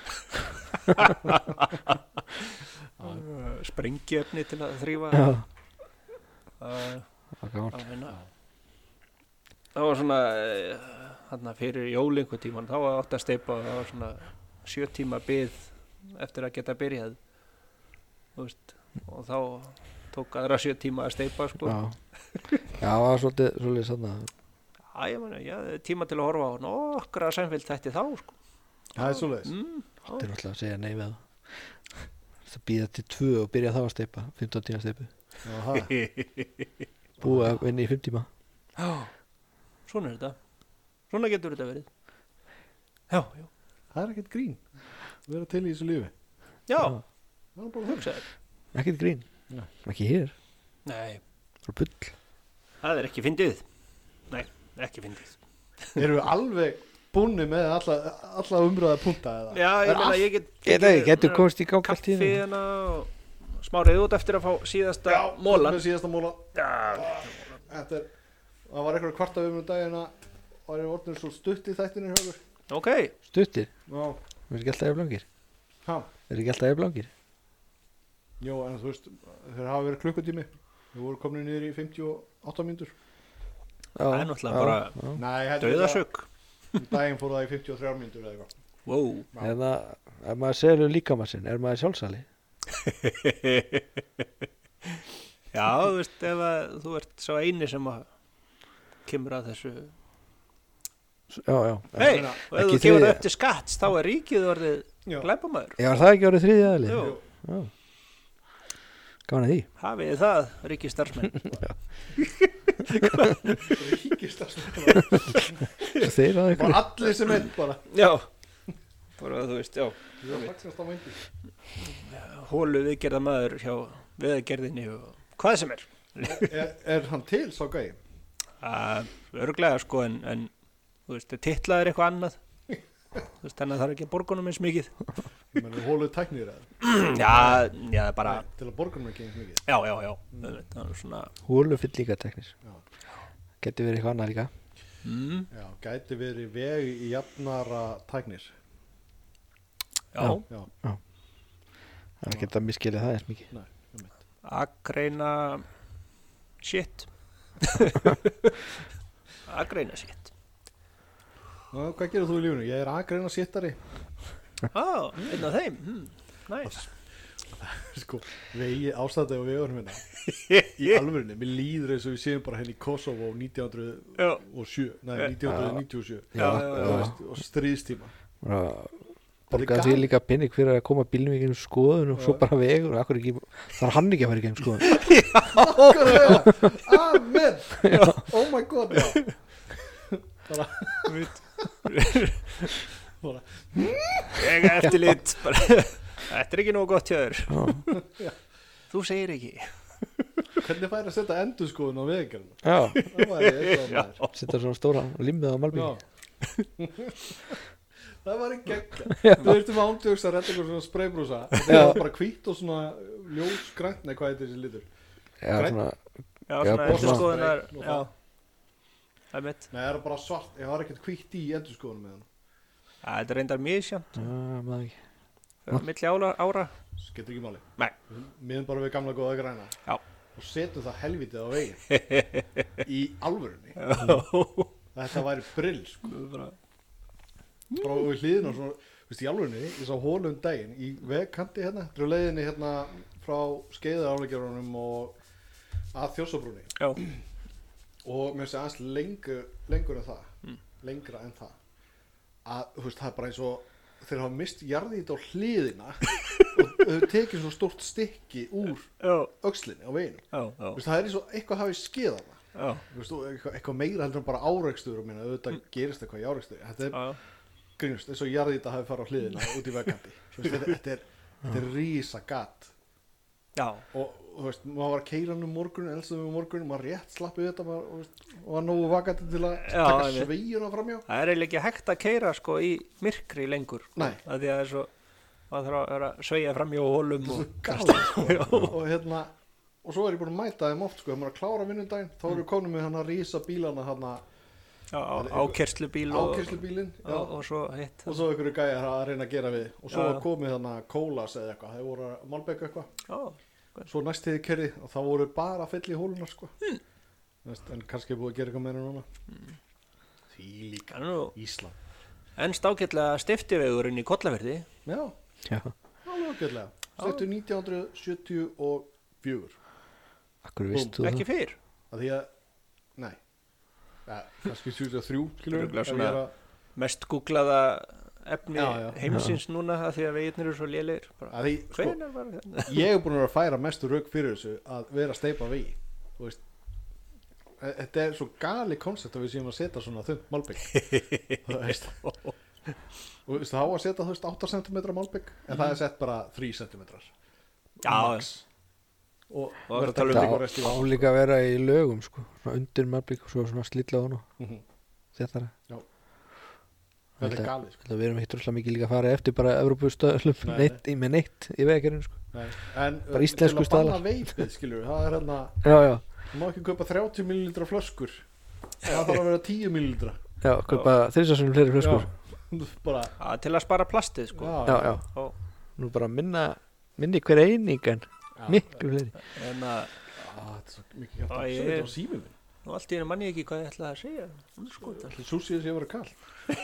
Speaker 2: uh, sprengiefni til að þrýfa.
Speaker 3: Já,
Speaker 2: Uh,
Speaker 3: það var gaman.
Speaker 2: að vinna. Það var svona uh, þarna fyrir jólingu tíman þá var átt að steipa og það var svona sjö tíma bið eftir að geta byrjað. Þú veist, og þá tók aðra sjö tíma að steipa sko.
Speaker 3: Já, já, það var svolítið svolítið svona.
Speaker 2: Já, ég meina, já, tíma til að horfa á nokkra sænfyllt þætti þá, sko.
Speaker 1: Það er svoleiðis.
Speaker 2: Mm,
Speaker 3: Þetta er alltaf að segja nei við það. Það býða til tvö og byrja þá að steipa, fimmtán tíma steipu.
Speaker 1: Já, það.
Speaker 3: Búið að vinna í fimm tíma.
Speaker 2: já, svona er þetta. Svona getur þetta verið. Já, já.
Speaker 1: Það er ekkert grín. Vera til í þessu lífi.
Speaker 2: Já,
Speaker 1: Það er bara hugsa.
Speaker 2: hugsaður.
Speaker 3: Ekkert grín.
Speaker 1: Nei.
Speaker 3: Ekki hér.
Speaker 2: Nei,
Speaker 3: Það er bull.
Speaker 2: það er ekki fyndið. Nei, ekki fyndið.
Speaker 1: Erum við alveg búinni með alla, alla umröða punta eða?
Speaker 2: Já, ég meina, ég get...
Speaker 3: Ég veit ekki, getur komist í gang allt í
Speaker 2: Kaffi
Speaker 3: hérna.
Speaker 2: hérna og smá reyð út eftir að fá síðasta mólan.
Speaker 1: með síðasta mólan.
Speaker 2: Já,
Speaker 1: Þetta er, það var eitthvað kvarta um um daginn að var ég orðin svo stutt í þættinu hjá okkur.
Speaker 2: ok.
Speaker 3: Stuttir.
Speaker 1: Já,
Speaker 3: Er ekki alltaf eflangir?
Speaker 1: ha,
Speaker 3: Er ekki alltaf eflangir?
Speaker 1: jó, en þú veist, þeir hafa verið klukkutími. Við vorum komin niður í fimmtíu og átta mínútur.
Speaker 2: Það er náttúrulega bara
Speaker 1: Nei, þetta
Speaker 2: dauðasök.
Speaker 1: daginn fór það í fimmtíu og þrjár mínútur eða eitthvað.
Speaker 2: Wow.
Speaker 3: En það, ef maður selur líkamann sinn, er maður sjálfsali?
Speaker 2: Já, þú veist, ef að þú ert svo eini sem að kemur að þessu.
Speaker 3: Já, já.
Speaker 2: Hei,
Speaker 1: meina,
Speaker 2: og ef
Speaker 3: ekki
Speaker 2: þú gefur
Speaker 3: þriðja-
Speaker 2: það upp til skatts, þá er ríkið orðið
Speaker 1: Já.
Speaker 2: glæpamaður.
Speaker 3: Ég var það ekki árið þriðja aðli?
Speaker 2: Jú,
Speaker 3: Já. Gaman að því.
Speaker 2: hafið þið það, ríkið starfsmenn.
Speaker 3: Þeir að ykkur.
Speaker 1: Bara allir sem einn bara.
Speaker 2: Já, bara þú veist, já.
Speaker 1: Það er fagnast á vændi.
Speaker 2: Hólu viðgerðamaður hjá viðgerðinni og hvað sem er.
Speaker 1: Er, er hann til sá gæi?
Speaker 2: Uh, örglega sko, en, en þú veist, titlaður eitthvað annað. Þú veist, þannig að það er ekki að borgunum eins mikið.
Speaker 1: Ég meni hóluð tæknir eða?
Speaker 2: Já, já, bara,
Speaker 1: Nei, til að borgunum ekki eins mikið.
Speaker 2: já, já, já. Það er svona,
Speaker 3: Hólu fyll líka teknis.
Speaker 1: Já.
Speaker 3: Geti verið eitthvað annað líka.
Speaker 2: mm,
Speaker 1: Já, gæti verið veg í jafnara tæknir.
Speaker 2: já.
Speaker 1: Já,
Speaker 3: Það er ekki að miskilja það eins mikið.
Speaker 1: nei, um eitt.
Speaker 2: Akreina shit Akreina shit
Speaker 1: Ná, hvað gerir þú í lífinu? Ég er akreina sittari.
Speaker 2: Á, einn af þeim hm, Næs
Speaker 1: Sko, vegi ástæði og vegurum hérna. Í alvörinni, mér líður eins og við séum bara henni í Kosovo nítján hundruð og sjö, nei, nítján hundruð níutíu og sjö.
Speaker 2: Já, já, já, já.
Speaker 1: Veist, og stríðstíma.
Speaker 3: Borgaði því líka pinning fyrir að koma bílnum í gegnum skoðun og svo bara vegur og akkur ekki, þar hann ekki að fara í gegnum skoðun.
Speaker 1: Amen. Oh my god, já. Bara bara
Speaker 2: Ég er eftirlit bara Þetta er ekki nógu gott hjá þér Þú segir ekki
Speaker 1: hvernig fær að setja endurskoðun á veginum?
Speaker 3: Já,
Speaker 1: Það var eitthvað maður.
Speaker 3: setja svona stóra limmið á malbyggi.
Speaker 1: Já. Það var ekki geggja. Þú þurftum ándjóks að redda ykkur svona spraybrúsa. Það var bara hvítt og svona ljósgrænt, nei, hvað heitir þessi litur?
Speaker 3: Já,
Speaker 1: Grænn?
Speaker 3: svona,
Speaker 2: Já,
Speaker 3: Já,
Speaker 2: svona
Speaker 3: bara
Speaker 2: endurskoðunar
Speaker 1: svona-
Speaker 2: Já, það er mitt
Speaker 1: Nei, það er bara svart. Ég var ekkert hvítt í endurskoðunum með hann.
Speaker 2: Já, þetta er reyndar misjant
Speaker 3: já, maður ekki.
Speaker 2: Milli ára, ára.
Speaker 1: Skiptir ekki máli.
Speaker 2: Nei.
Speaker 1: Miðum bara við gamla góða græna.
Speaker 2: Já.
Speaker 1: Og setjum það helvitið á veginn. Í alvörunni. Þetta væri brill, sko.
Speaker 2: Bara-
Speaker 1: Bara við hliðina og svona, veist, í alvörunni, ég sá hólu um daginn í vegkanti hérna, þetta er á leiðinni hérna frá Skeiðarárleikjörunum og að Þjórsárbrúnni.
Speaker 2: Já,
Speaker 1: Og mér sé aðeins lengur, lengur en það,
Speaker 2: Mm.
Speaker 1: lengra en það. Að, þú veist, það er bara eins og þeir hafa mist jarðið á hliðina og þau tekið svo stórt stykki úr
Speaker 2: já,
Speaker 1: öxlinni á veginum.
Speaker 2: já, já,
Speaker 1: Þú veist, það er eins og eitthvað hafi skeðana.
Speaker 2: já,
Speaker 1: Þú veist, og eitthvað, eitthvað meira heldur en bara áreikstur og minna, auðvitað gerist eitthvað í áreikstur. Þetta er
Speaker 2: já,
Speaker 1: grínust, eins og jarðið hafi farið á hliðina út í vegkanti. Þú veist, þetta, þetta er, þetta er rísa gat.
Speaker 2: já,
Speaker 1: Og þú veist, maður var að keira um morgun, eldstum um morgun, maður rétt slappið þetta maður, og, veist, og var nógu vakandi til að
Speaker 2: Já,
Speaker 1: taka
Speaker 2: einmitt.
Speaker 1: sveiguna framjá.
Speaker 2: það er eiginlega ekki hægt að keyra sko í myrkri lengur sko.
Speaker 1: Nei.
Speaker 2: Af því að það er svo maður þarf að vera að sveigja fram hjá hólum
Speaker 1: Þetta er
Speaker 2: og
Speaker 1: svo galið, sko. og hérna, og svo er ég búin að mæta þeim oft, sko, ef maður er að klára vinnundaginn, þá erum við konum með hann að rísa bílana hann að
Speaker 2: já, á- ákerslubíl og,
Speaker 1: ákerslubílinn, já,
Speaker 2: og, og svo hitt
Speaker 1: og svo einhverju gæjar að reyna að gera við, og svo
Speaker 2: Já.
Speaker 1: var komið hann að kólas eða eitthvað, þeir voru að malbeka eitthvað,
Speaker 2: já,
Speaker 1: svo næst hefði kerði og þá voru bara að fylla í hólunar, sko. Hmm. Veist, en kannski er búið að gera eitthvað meira núna.
Speaker 2: Hmm.
Speaker 1: Því líka
Speaker 2: það er nú
Speaker 1: Ísland.
Speaker 2: ennst ágætlega stiftivegurinn í Kollaverði
Speaker 1: Já,
Speaker 3: Já,
Speaker 1: alveg ágætlega. Stöttu nítján hundruð sjötíu og fjögur.
Speaker 3: akkur veistu það?
Speaker 2: ekki fyrr
Speaker 1: Að því að, nei, ja, kannski sjötíu og þrjú, skilur
Speaker 2: Örugglega
Speaker 1: ef ég
Speaker 2: svona-
Speaker 1: er að-
Speaker 2: mest googlaða efni
Speaker 1: Já, já.
Speaker 2: heimsins núna af því að vegirnir eru svo lélegir bara,
Speaker 1: að því, sko,
Speaker 2: hvenær var þetta?
Speaker 1: ég hef búin að vera að færa mestu rauk fyrir þessu að vera að steypa vegi, þú veist. E- Þetta er svo gali koncept að við séum að setja svona þund malbygg, þú veist. Og þú veist, þá að setja, þú veist, átta sentimetra malbygg, en það er sett bara þrír sentimetrar.
Speaker 2: Já,
Speaker 1: Max. Og
Speaker 2: Og
Speaker 1: vera
Speaker 2: að tala um
Speaker 1: að
Speaker 3: Það
Speaker 1: taka rest í
Speaker 3: á
Speaker 1: vatn.
Speaker 3: líka að vera í lögum, sko. Svona undir malbygg og svo svona slilla á hann og
Speaker 1: Mhm.
Speaker 3: þetta er
Speaker 1: Þetta er
Speaker 3: Þetta-
Speaker 1: galið, sko.
Speaker 3: Við erum ekkert rosalega mikið líka að fara eftir bara Evrópustöðlum
Speaker 1: Nei,
Speaker 3: neitt, með neitt í vegakerinu, sko.
Speaker 1: Nei. En
Speaker 3: Bara
Speaker 1: uh,
Speaker 3: íslensku
Speaker 1: til að banna
Speaker 3: staðlar.
Speaker 1: veipið, skilur við, það er hérna,
Speaker 3: Já, já,
Speaker 1: þú má ekki kaupa þrjátíu millilítra flöskur, það þarf að vera tíu millilítra.
Speaker 3: já, kaupa þrísasunum fleiri flöskur.
Speaker 1: Já, bara,
Speaker 2: Já, til að spara plastið sko
Speaker 1: já,
Speaker 3: Já, já,
Speaker 2: og
Speaker 3: nú bara minna minni hver eining en
Speaker 1: já.
Speaker 3: miklu fleiri.
Speaker 2: en að
Speaker 1: Ah, þetta er svo mikið hjálpa,
Speaker 2: Æ,
Speaker 1: svo
Speaker 2: ég-
Speaker 1: þetta á símum minn.
Speaker 2: nú allt í hennu manni ekki hvað ég ætlaði að segja sko,
Speaker 1: Ætli súsíð sé að vera kall.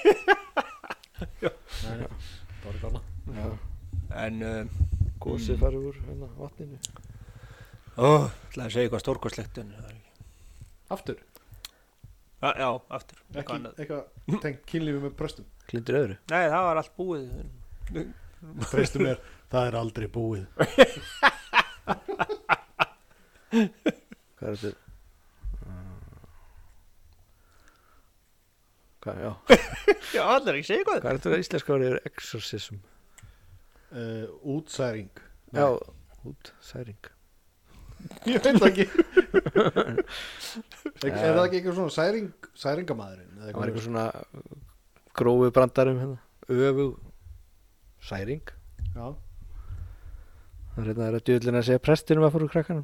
Speaker 2: Já.
Speaker 1: Nei, nei, það var ekki annað.
Speaker 3: Já,
Speaker 2: en uh,
Speaker 3: gósið farið úr hérna, vatninu.
Speaker 2: ó, ætlaði að segja eitthvað stórkostlegt en það er ekki
Speaker 1: Aftur,
Speaker 2: já, já, aftur
Speaker 1: ekki
Speaker 2: eitthvað annað.
Speaker 1: eitthvað tengt kynlífi með bröstum.
Speaker 3: Klindur öðru.
Speaker 2: Nei, það var allt búið
Speaker 1: Treystu mér, það er aldrei búið.
Speaker 3: Hvað er þetta? Hvað, já.
Speaker 2: Já, allir ekki segja eitthvað
Speaker 3: Hvað er þetta íslenska orðið er exorcism?
Speaker 1: Uh, útsæring.
Speaker 3: Já, út, særing.
Speaker 1: Ég veit það ekki. er, er það ekki eitthvað svona særing, særingamæðurinn?
Speaker 3: Það var eitthvað svona grófu brandarum hérna. Öfu særing.
Speaker 1: Já.
Speaker 3: Það er hérna að djöðlina að segja prestinum að fóru krakkanum.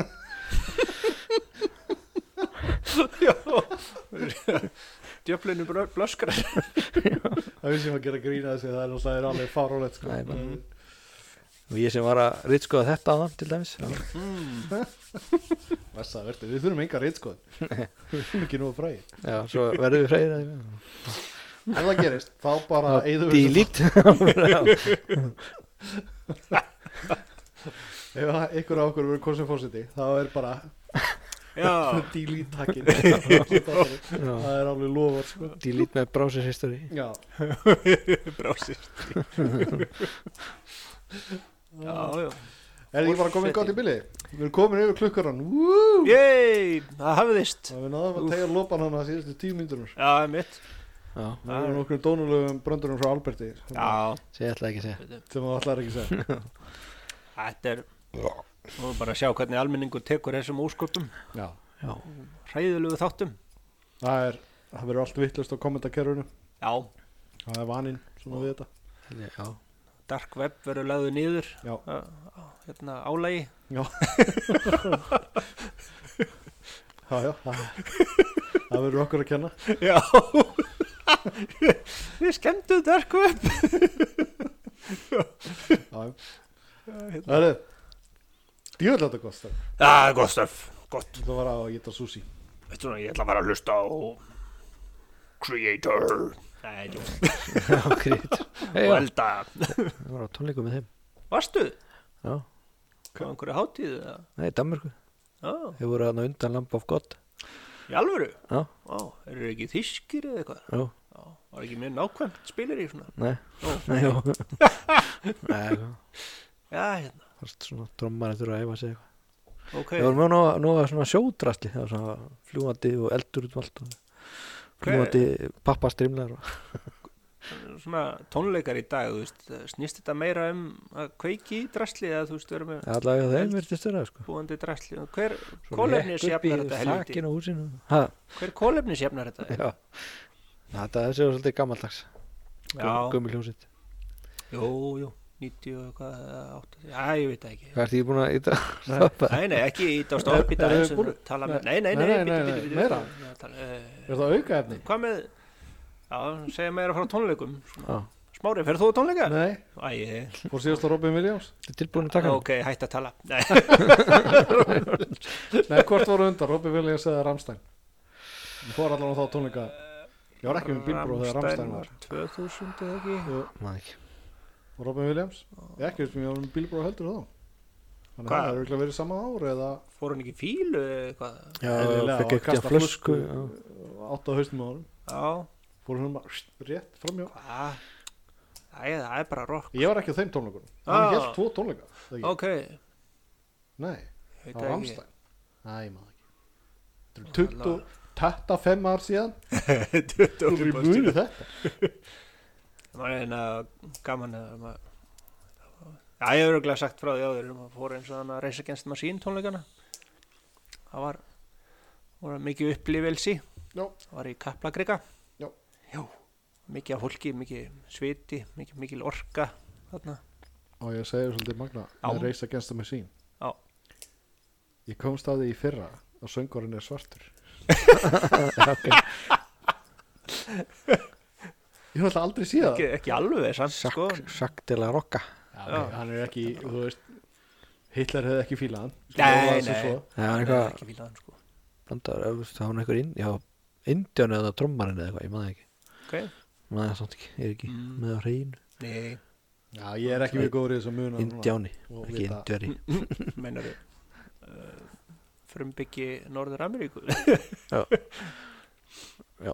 Speaker 2: djöflinu blöskrar
Speaker 1: Það vissi ég að gera grína þessi, það er náttúrulega alveg fárálegt, sko.
Speaker 3: Nei, bara- og ég sem var að ritskoða þetta á þann til dæmis já,
Speaker 1: Vessa, verður, við þurfum enga reitskoðun Við þurfum ekki nú að fræði
Speaker 3: já svo verðum við freyðir
Speaker 1: Ef það gerist, þá bara eyðum við
Speaker 3: delete
Speaker 1: Ef það- ykkur á okkur verður kosin fórseti þá er bara
Speaker 2: Já,
Speaker 1: delete takkin Það er alveg lofar sko.
Speaker 3: delete með browser history
Speaker 1: Já,
Speaker 2: brásist Já, já
Speaker 1: er þið ekki bara komin gott í bili? Við erum komin yfir klukkaran Woo!
Speaker 2: Yey, það hafðist
Speaker 1: Og við náðum að tegja lopan hana síðustu tíu mínútur
Speaker 2: Já, mitt
Speaker 3: já,
Speaker 1: Við erum nokkur dónulegum bröndurum frá Alberti
Speaker 2: Já,
Speaker 3: segi ætla ekki að segja
Speaker 1: sem það ætlar ekki að segja
Speaker 2: þetta er Nú bara að sjá hvernig almenningur tekur þessum úrsköpum
Speaker 1: Já,
Speaker 3: já,
Speaker 2: Hræðilegu þáttum
Speaker 1: það er það verður allt vittlust á kommentakerfinu
Speaker 2: Já,
Speaker 1: það er vaninn svona við þetta
Speaker 3: já,
Speaker 2: dark web verður lagður niður
Speaker 1: Já,
Speaker 2: á, á, Hérna álægi
Speaker 1: já Já, já, það, það verður okkur að kenna
Speaker 2: Já Við skemmtum dark web
Speaker 1: Já, já Það er djúvel þetta gott stöf
Speaker 2: Það er gott stöf, gott
Speaker 1: Það var að geta sushi
Speaker 2: Veistu svona, ég ætla að fara að hlusta á Creator Nei, jú,
Speaker 3: já, krít
Speaker 2: og
Speaker 3: já,
Speaker 2: elda
Speaker 3: það var á tónleikum með þeim
Speaker 2: Varstu?
Speaker 3: já,
Speaker 2: Hvað einhverju hátíð? eða?
Speaker 3: nei, Danmörku
Speaker 2: Já,
Speaker 3: þeir voru hann undan Lamb of God
Speaker 2: í alvöru?
Speaker 3: já,
Speaker 2: Já, eru þeir ekki þýskir eða eitthvað?
Speaker 3: já,
Speaker 2: Já, var ekki mjög nákvæmt spilir í svona?
Speaker 3: nei,
Speaker 2: Ó,
Speaker 3: nei, já nei, já,
Speaker 2: Já, hérna,
Speaker 3: fast svona trommar eftir að æfa sig eitthvað
Speaker 2: ok
Speaker 3: Það var mjög nóga, nóga svona sjódrasli það var svona fljúandi og eldur út um allt og fljúandi pappastrimlar og
Speaker 2: Svona tónleikar í dag, þú veist snýst þetta meira um að kveiki í drasli eða þú veist, vera með
Speaker 3: allavega þeim virtist vera sko.
Speaker 2: búandi drasli hver
Speaker 3: Svo
Speaker 2: kólefnisjafnar
Speaker 3: lékk upp
Speaker 2: þetta
Speaker 3: í
Speaker 2: helviti?
Speaker 3: þakinu á húsinu ha,
Speaker 2: Hver kólefnisjafnar þetta?
Speaker 3: já þetta þessi var svolítið gammaldags
Speaker 2: Já,
Speaker 3: gömul hljómsitt
Speaker 2: jú, jú, níutíu og hvað, áttatíu, já, ég veit það ekki
Speaker 3: hvað ert því búin að íta
Speaker 2: Nei, nei, ekki ít á stopp í dag
Speaker 1: Eru
Speaker 2: eins
Speaker 1: þið
Speaker 2: og
Speaker 1: búnir?
Speaker 2: tala með,
Speaker 1: Nei,
Speaker 2: nei, nei,
Speaker 1: nei,
Speaker 2: nei,
Speaker 1: nei,
Speaker 2: bíddu,
Speaker 1: nei,
Speaker 2: bíddu, bíddu,
Speaker 1: meira?
Speaker 2: já, tala, eh,
Speaker 1: Er það auka efni?
Speaker 2: Hvað með, já, segja meira frá tónleikum
Speaker 3: já,
Speaker 2: Smári, ferð þú á tónleika?
Speaker 1: Nei,
Speaker 2: Æ,
Speaker 1: fór síðast á Robin Williams
Speaker 3: þetta er tilbúin að taka hann
Speaker 2: ok, hætt að tala Nei,
Speaker 1: Nei, hvort voru undan, Robin Williams eða Rammstein Ég fór allan á þá tónleika Ég var ekki með bílbró þegar Rammstein var
Speaker 2: tvö þúsund eða ekki
Speaker 1: Jú,
Speaker 3: Maður ekki.
Speaker 1: og Robin Williams Ég ekki veist mér, ég var með bílbró heldur þá Þannig að
Speaker 2: Hvað?
Speaker 1: það er örugglega verið sama ár eða
Speaker 2: Fór hann ekki í fílu eða eitthvað?
Speaker 3: já,
Speaker 1: eðlilega,
Speaker 3: fekk
Speaker 1: og
Speaker 3: ekki að
Speaker 1: kasta
Speaker 3: flösku
Speaker 1: flösku.
Speaker 3: já.
Speaker 1: átt á haustum á honum
Speaker 2: Já,
Speaker 1: Fór hún bara st, rétt framjá
Speaker 2: hvað? Æ, það er bara rock
Speaker 1: Ég var ekki á þeim tónleikunum Hann
Speaker 2: Ah.
Speaker 1: hélt tvo tónleika það ekki?
Speaker 2: Ok,
Speaker 1: Nei,
Speaker 2: ég
Speaker 1: það
Speaker 2: veit
Speaker 1: var
Speaker 2: það ekki
Speaker 1: Rammstein Næ, ég maður ekki Þetta er tuttugu tuttugu ár síðan Þú fyrir muni þetta
Speaker 2: Það var eina gaman að maður Já, ég hefur örugglega sagt frá því áður um að fór eins og þannig að reysa genst maður sín tónleikana Það var, var mikið upplifelsi
Speaker 1: Já.
Speaker 2: Það var í Kaplakrika
Speaker 1: Já.
Speaker 2: Já, mikið af fólki, mikið sviti, mikið, mikil orka þarna
Speaker 1: Og ég segir svolítið magna
Speaker 2: Já.
Speaker 1: með Race Against the Machine
Speaker 2: Já.
Speaker 1: Ég komst að því í fyrra og söngurinn er svartur
Speaker 3: okay.
Speaker 1: Ég hef alltaf aldrei síðan
Speaker 2: ekki, ekki alveg samt sko
Speaker 3: Sak, sak til að rokka
Speaker 1: Já, nei, hann er ekki, þú veist Hitler hefði ekki fílað hann
Speaker 2: Nei,
Speaker 1: Svo var það sem
Speaker 2: nei.
Speaker 1: svo.
Speaker 3: það var
Speaker 2: Nei,
Speaker 3: eitthvað
Speaker 2: ekki fílað hann sko
Speaker 3: blandar, það var einhver inn já, indjánu eða trommarinn eða eitthvað ég maður ekki
Speaker 2: Ok,
Speaker 3: maður það samt ekki, ég er ekki
Speaker 2: Mm.
Speaker 3: með á hreinu
Speaker 2: nei,
Speaker 1: Já, ég er ekki mjög góður í þess að muna núna
Speaker 3: indjáni,
Speaker 1: og
Speaker 3: ekki
Speaker 1: vita-
Speaker 3: indjári
Speaker 2: meinar við uh, Frumbyggi Norður Ameríku
Speaker 3: Já. Já.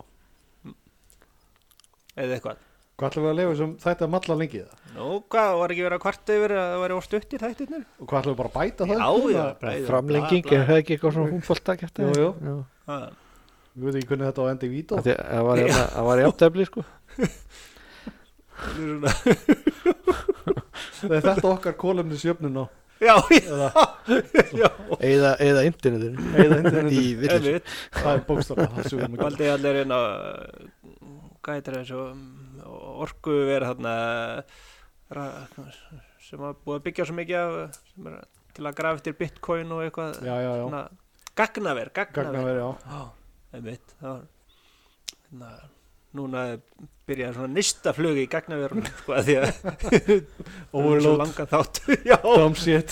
Speaker 2: Eða eitthvað
Speaker 1: Hvað ætlum við að lifa sem þetta að malla lengi það?
Speaker 2: Nú, hvað, var ekki verið að kvarta yfir að það væri óstuttir þættirnir?
Speaker 1: Og hvað ætlum við bara að bæta það?
Speaker 2: Já,
Speaker 1: upp núna?
Speaker 2: já, bæði.
Speaker 3: framlenging,
Speaker 2: Bla, bla.
Speaker 3: er það ekki eitthvað svona húnfólta gert
Speaker 1: Jú, jú.
Speaker 3: já.
Speaker 2: Ah,
Speaker 1: Við veitum ekki hvernig þetta á að enda í vító
Speaker 3: Af því að það var hérna- það var í áttefli sko
Speaker 2: það er svona-
Speaker 1: Það er þetta okkar kólefnisjöfnun á
Speaker 2: Já,
Speaker 1: eða,
Speaker 2: já,
Speaker 3: eða, eða internetinu
Speaker 1: eða internetinu.
Speaker 3: í villis
Speaker 2: einmitt.
Speaker 1: Það er bókstaflega það sem við erum að
Speaker 2: Valdi allir inn á hvað heitir þessu orku verið þarna ra- sem að búið að byggja svo mikið af sem er til að grafa eftir bitcoin og eitthvað
Speaker 1: Já, já, já,
Speaker 2: svona, gagnaver, gagnaver
Speaker 1: gagnaveri, já
Speaker 2: Já, einmitt það var hérna, núna byrjaði svona nistaflug í gagnaverunum sko að því að
Speaker 1: Overload.
Speaker 2: svo langa þátt já,
Speaker 1: Dumb shit.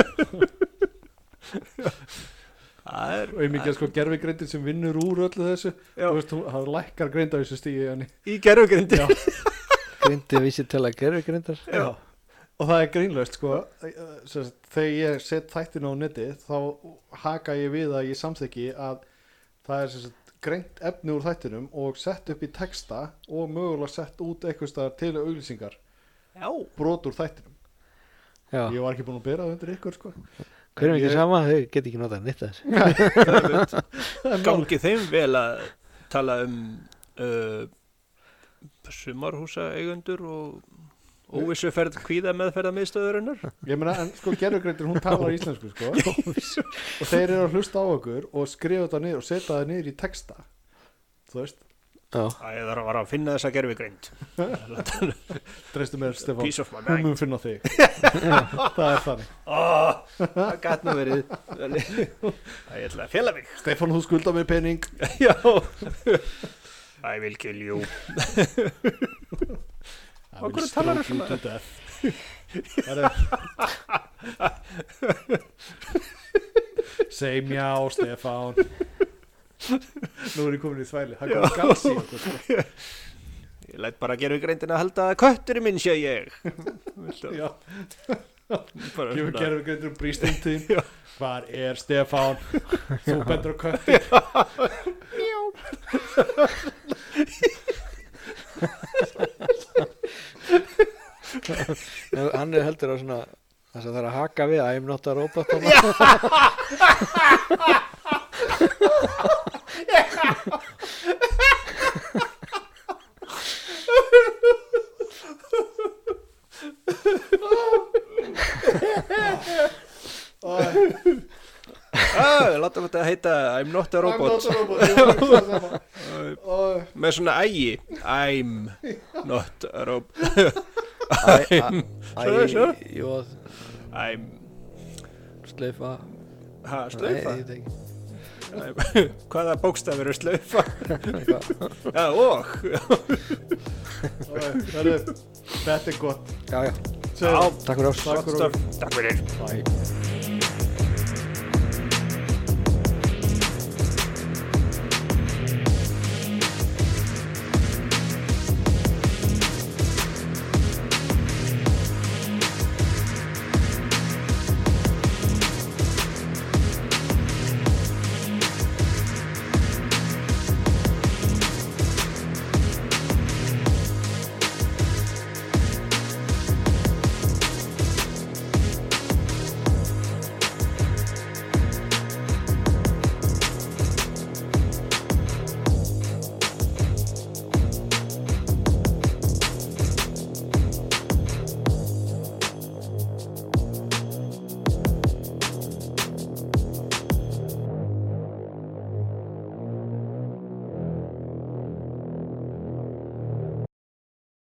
Speaker 2: það er
Speaker 1: Og ég mikið sko gerfigreindin sem vinnur úr öllu þessu.
Speaker 2: já,
Speaker 1: Þú veist, hún það lækkar greind á þessu stíi henni.
Speaker 2: í gerfugrindi
Speaker 1: Já.
Speaker 3: Grindi vísi til að gerfi grindar.
Speaker 1: Já. Og það er grínlaust sko. Sem sagt, þegar ég set þættin á neti þá haka ég við að ég samþykki að það er sem sagt greint efni úr þættinum og sett upp í texta og mögulega sett út eitthvað staðar til auglýsingar
Speaker 2: já,
Speaker 1: brot úr þættinum.
Speaker 3: Já,
Speaker 1: Ég var ekki búin að bera það undir ykkur sko.
Speaker 3: hverjum ekki
Speaker 1: Ég-
Speaker 3: sama, þau get ekki notað nýtt að þessu.
Speaker 2: gangi þeim vel að tala um uh, sumarhúsa eigendur og óvissuferð kvíða meðferða miðstöðurinnar
Speaker 1: Ég meina, en sko gerfugreindir hún talar íslensku sko og þeir eru að hlusta á okkur og skrifa þetta niður og setja það niður í texta. Þú veist,
Speaker 3: Já,
Speaker 2: að ég þarf að vara að finna þessa gerfigreind
Speaker 1: dreistu mér Stefán,
Speaker 2: piece of my
Speaker 1: hún
Speaker 2: mind
Speaker 1: mun finna þig. Það er þannig.
Speaker 2: oh, það gæt nú verið það ég ætla að fjela mig
Speaker 1: Stefán, þú skulda mér pening.
Speaker 2: já I will kill you
Speaker 1: I will
Speaker 2: hverju talar
Speaker 1: stroke you
Speaker 2: þú
Speaker 1: to
Speaker 2: svona?
Speaker 1: death. Það er Seg mjá, Stefán. Nú er ég komin í þvæli. Það er komin gals í okkur sko.
Speaker 2: ég læt bara gerfigreindin að halda að kötturinn minn sé ég Viltu-
Speaker 1: Já,
Speaker 2: bara
Speaker 1: gefur
Speaker 2: svona-
Speaker 1: gerfugreindir brýst inn til
Speaker 2: Já.
Speaker 1: þín. Hvar er Stefán? Þú bendur á köttin.
Speaker 3: En hann er heldur á svona þess að það er að haka við I'm not a robot hana.
Speaker 2: ah, láta þetta heita I'm not a robot
Speaker 1: I'm not a robot. Ég var að hugsa það sama. Ó,
Speaker 2: með svona ægi I'm not a robot
Speaker 3: Æ, æ,
Speaker 2: Svo, svo.
Speaker 3: æ, jóð,
Speaker 2: I'm
Speaker 3: slaufa.
Speaker 2: ha, slaufa
Speaker 3: Nei, ég veit ekki.
Speaker 2: I'm, hvaða bókstafur er slaufa
Speaker 3: Eitthvað.
Speaker 2: já, og
Speaker 1: ó, herru, Þetta er gott.
Speaker 3: Já, já,
Speaker 1: Segðu.
Speaker 3: takk fyrir ás.
Speaker 1: Takk fyrir.
Speaker 2: takk fyrir
Speaker 3: Bye.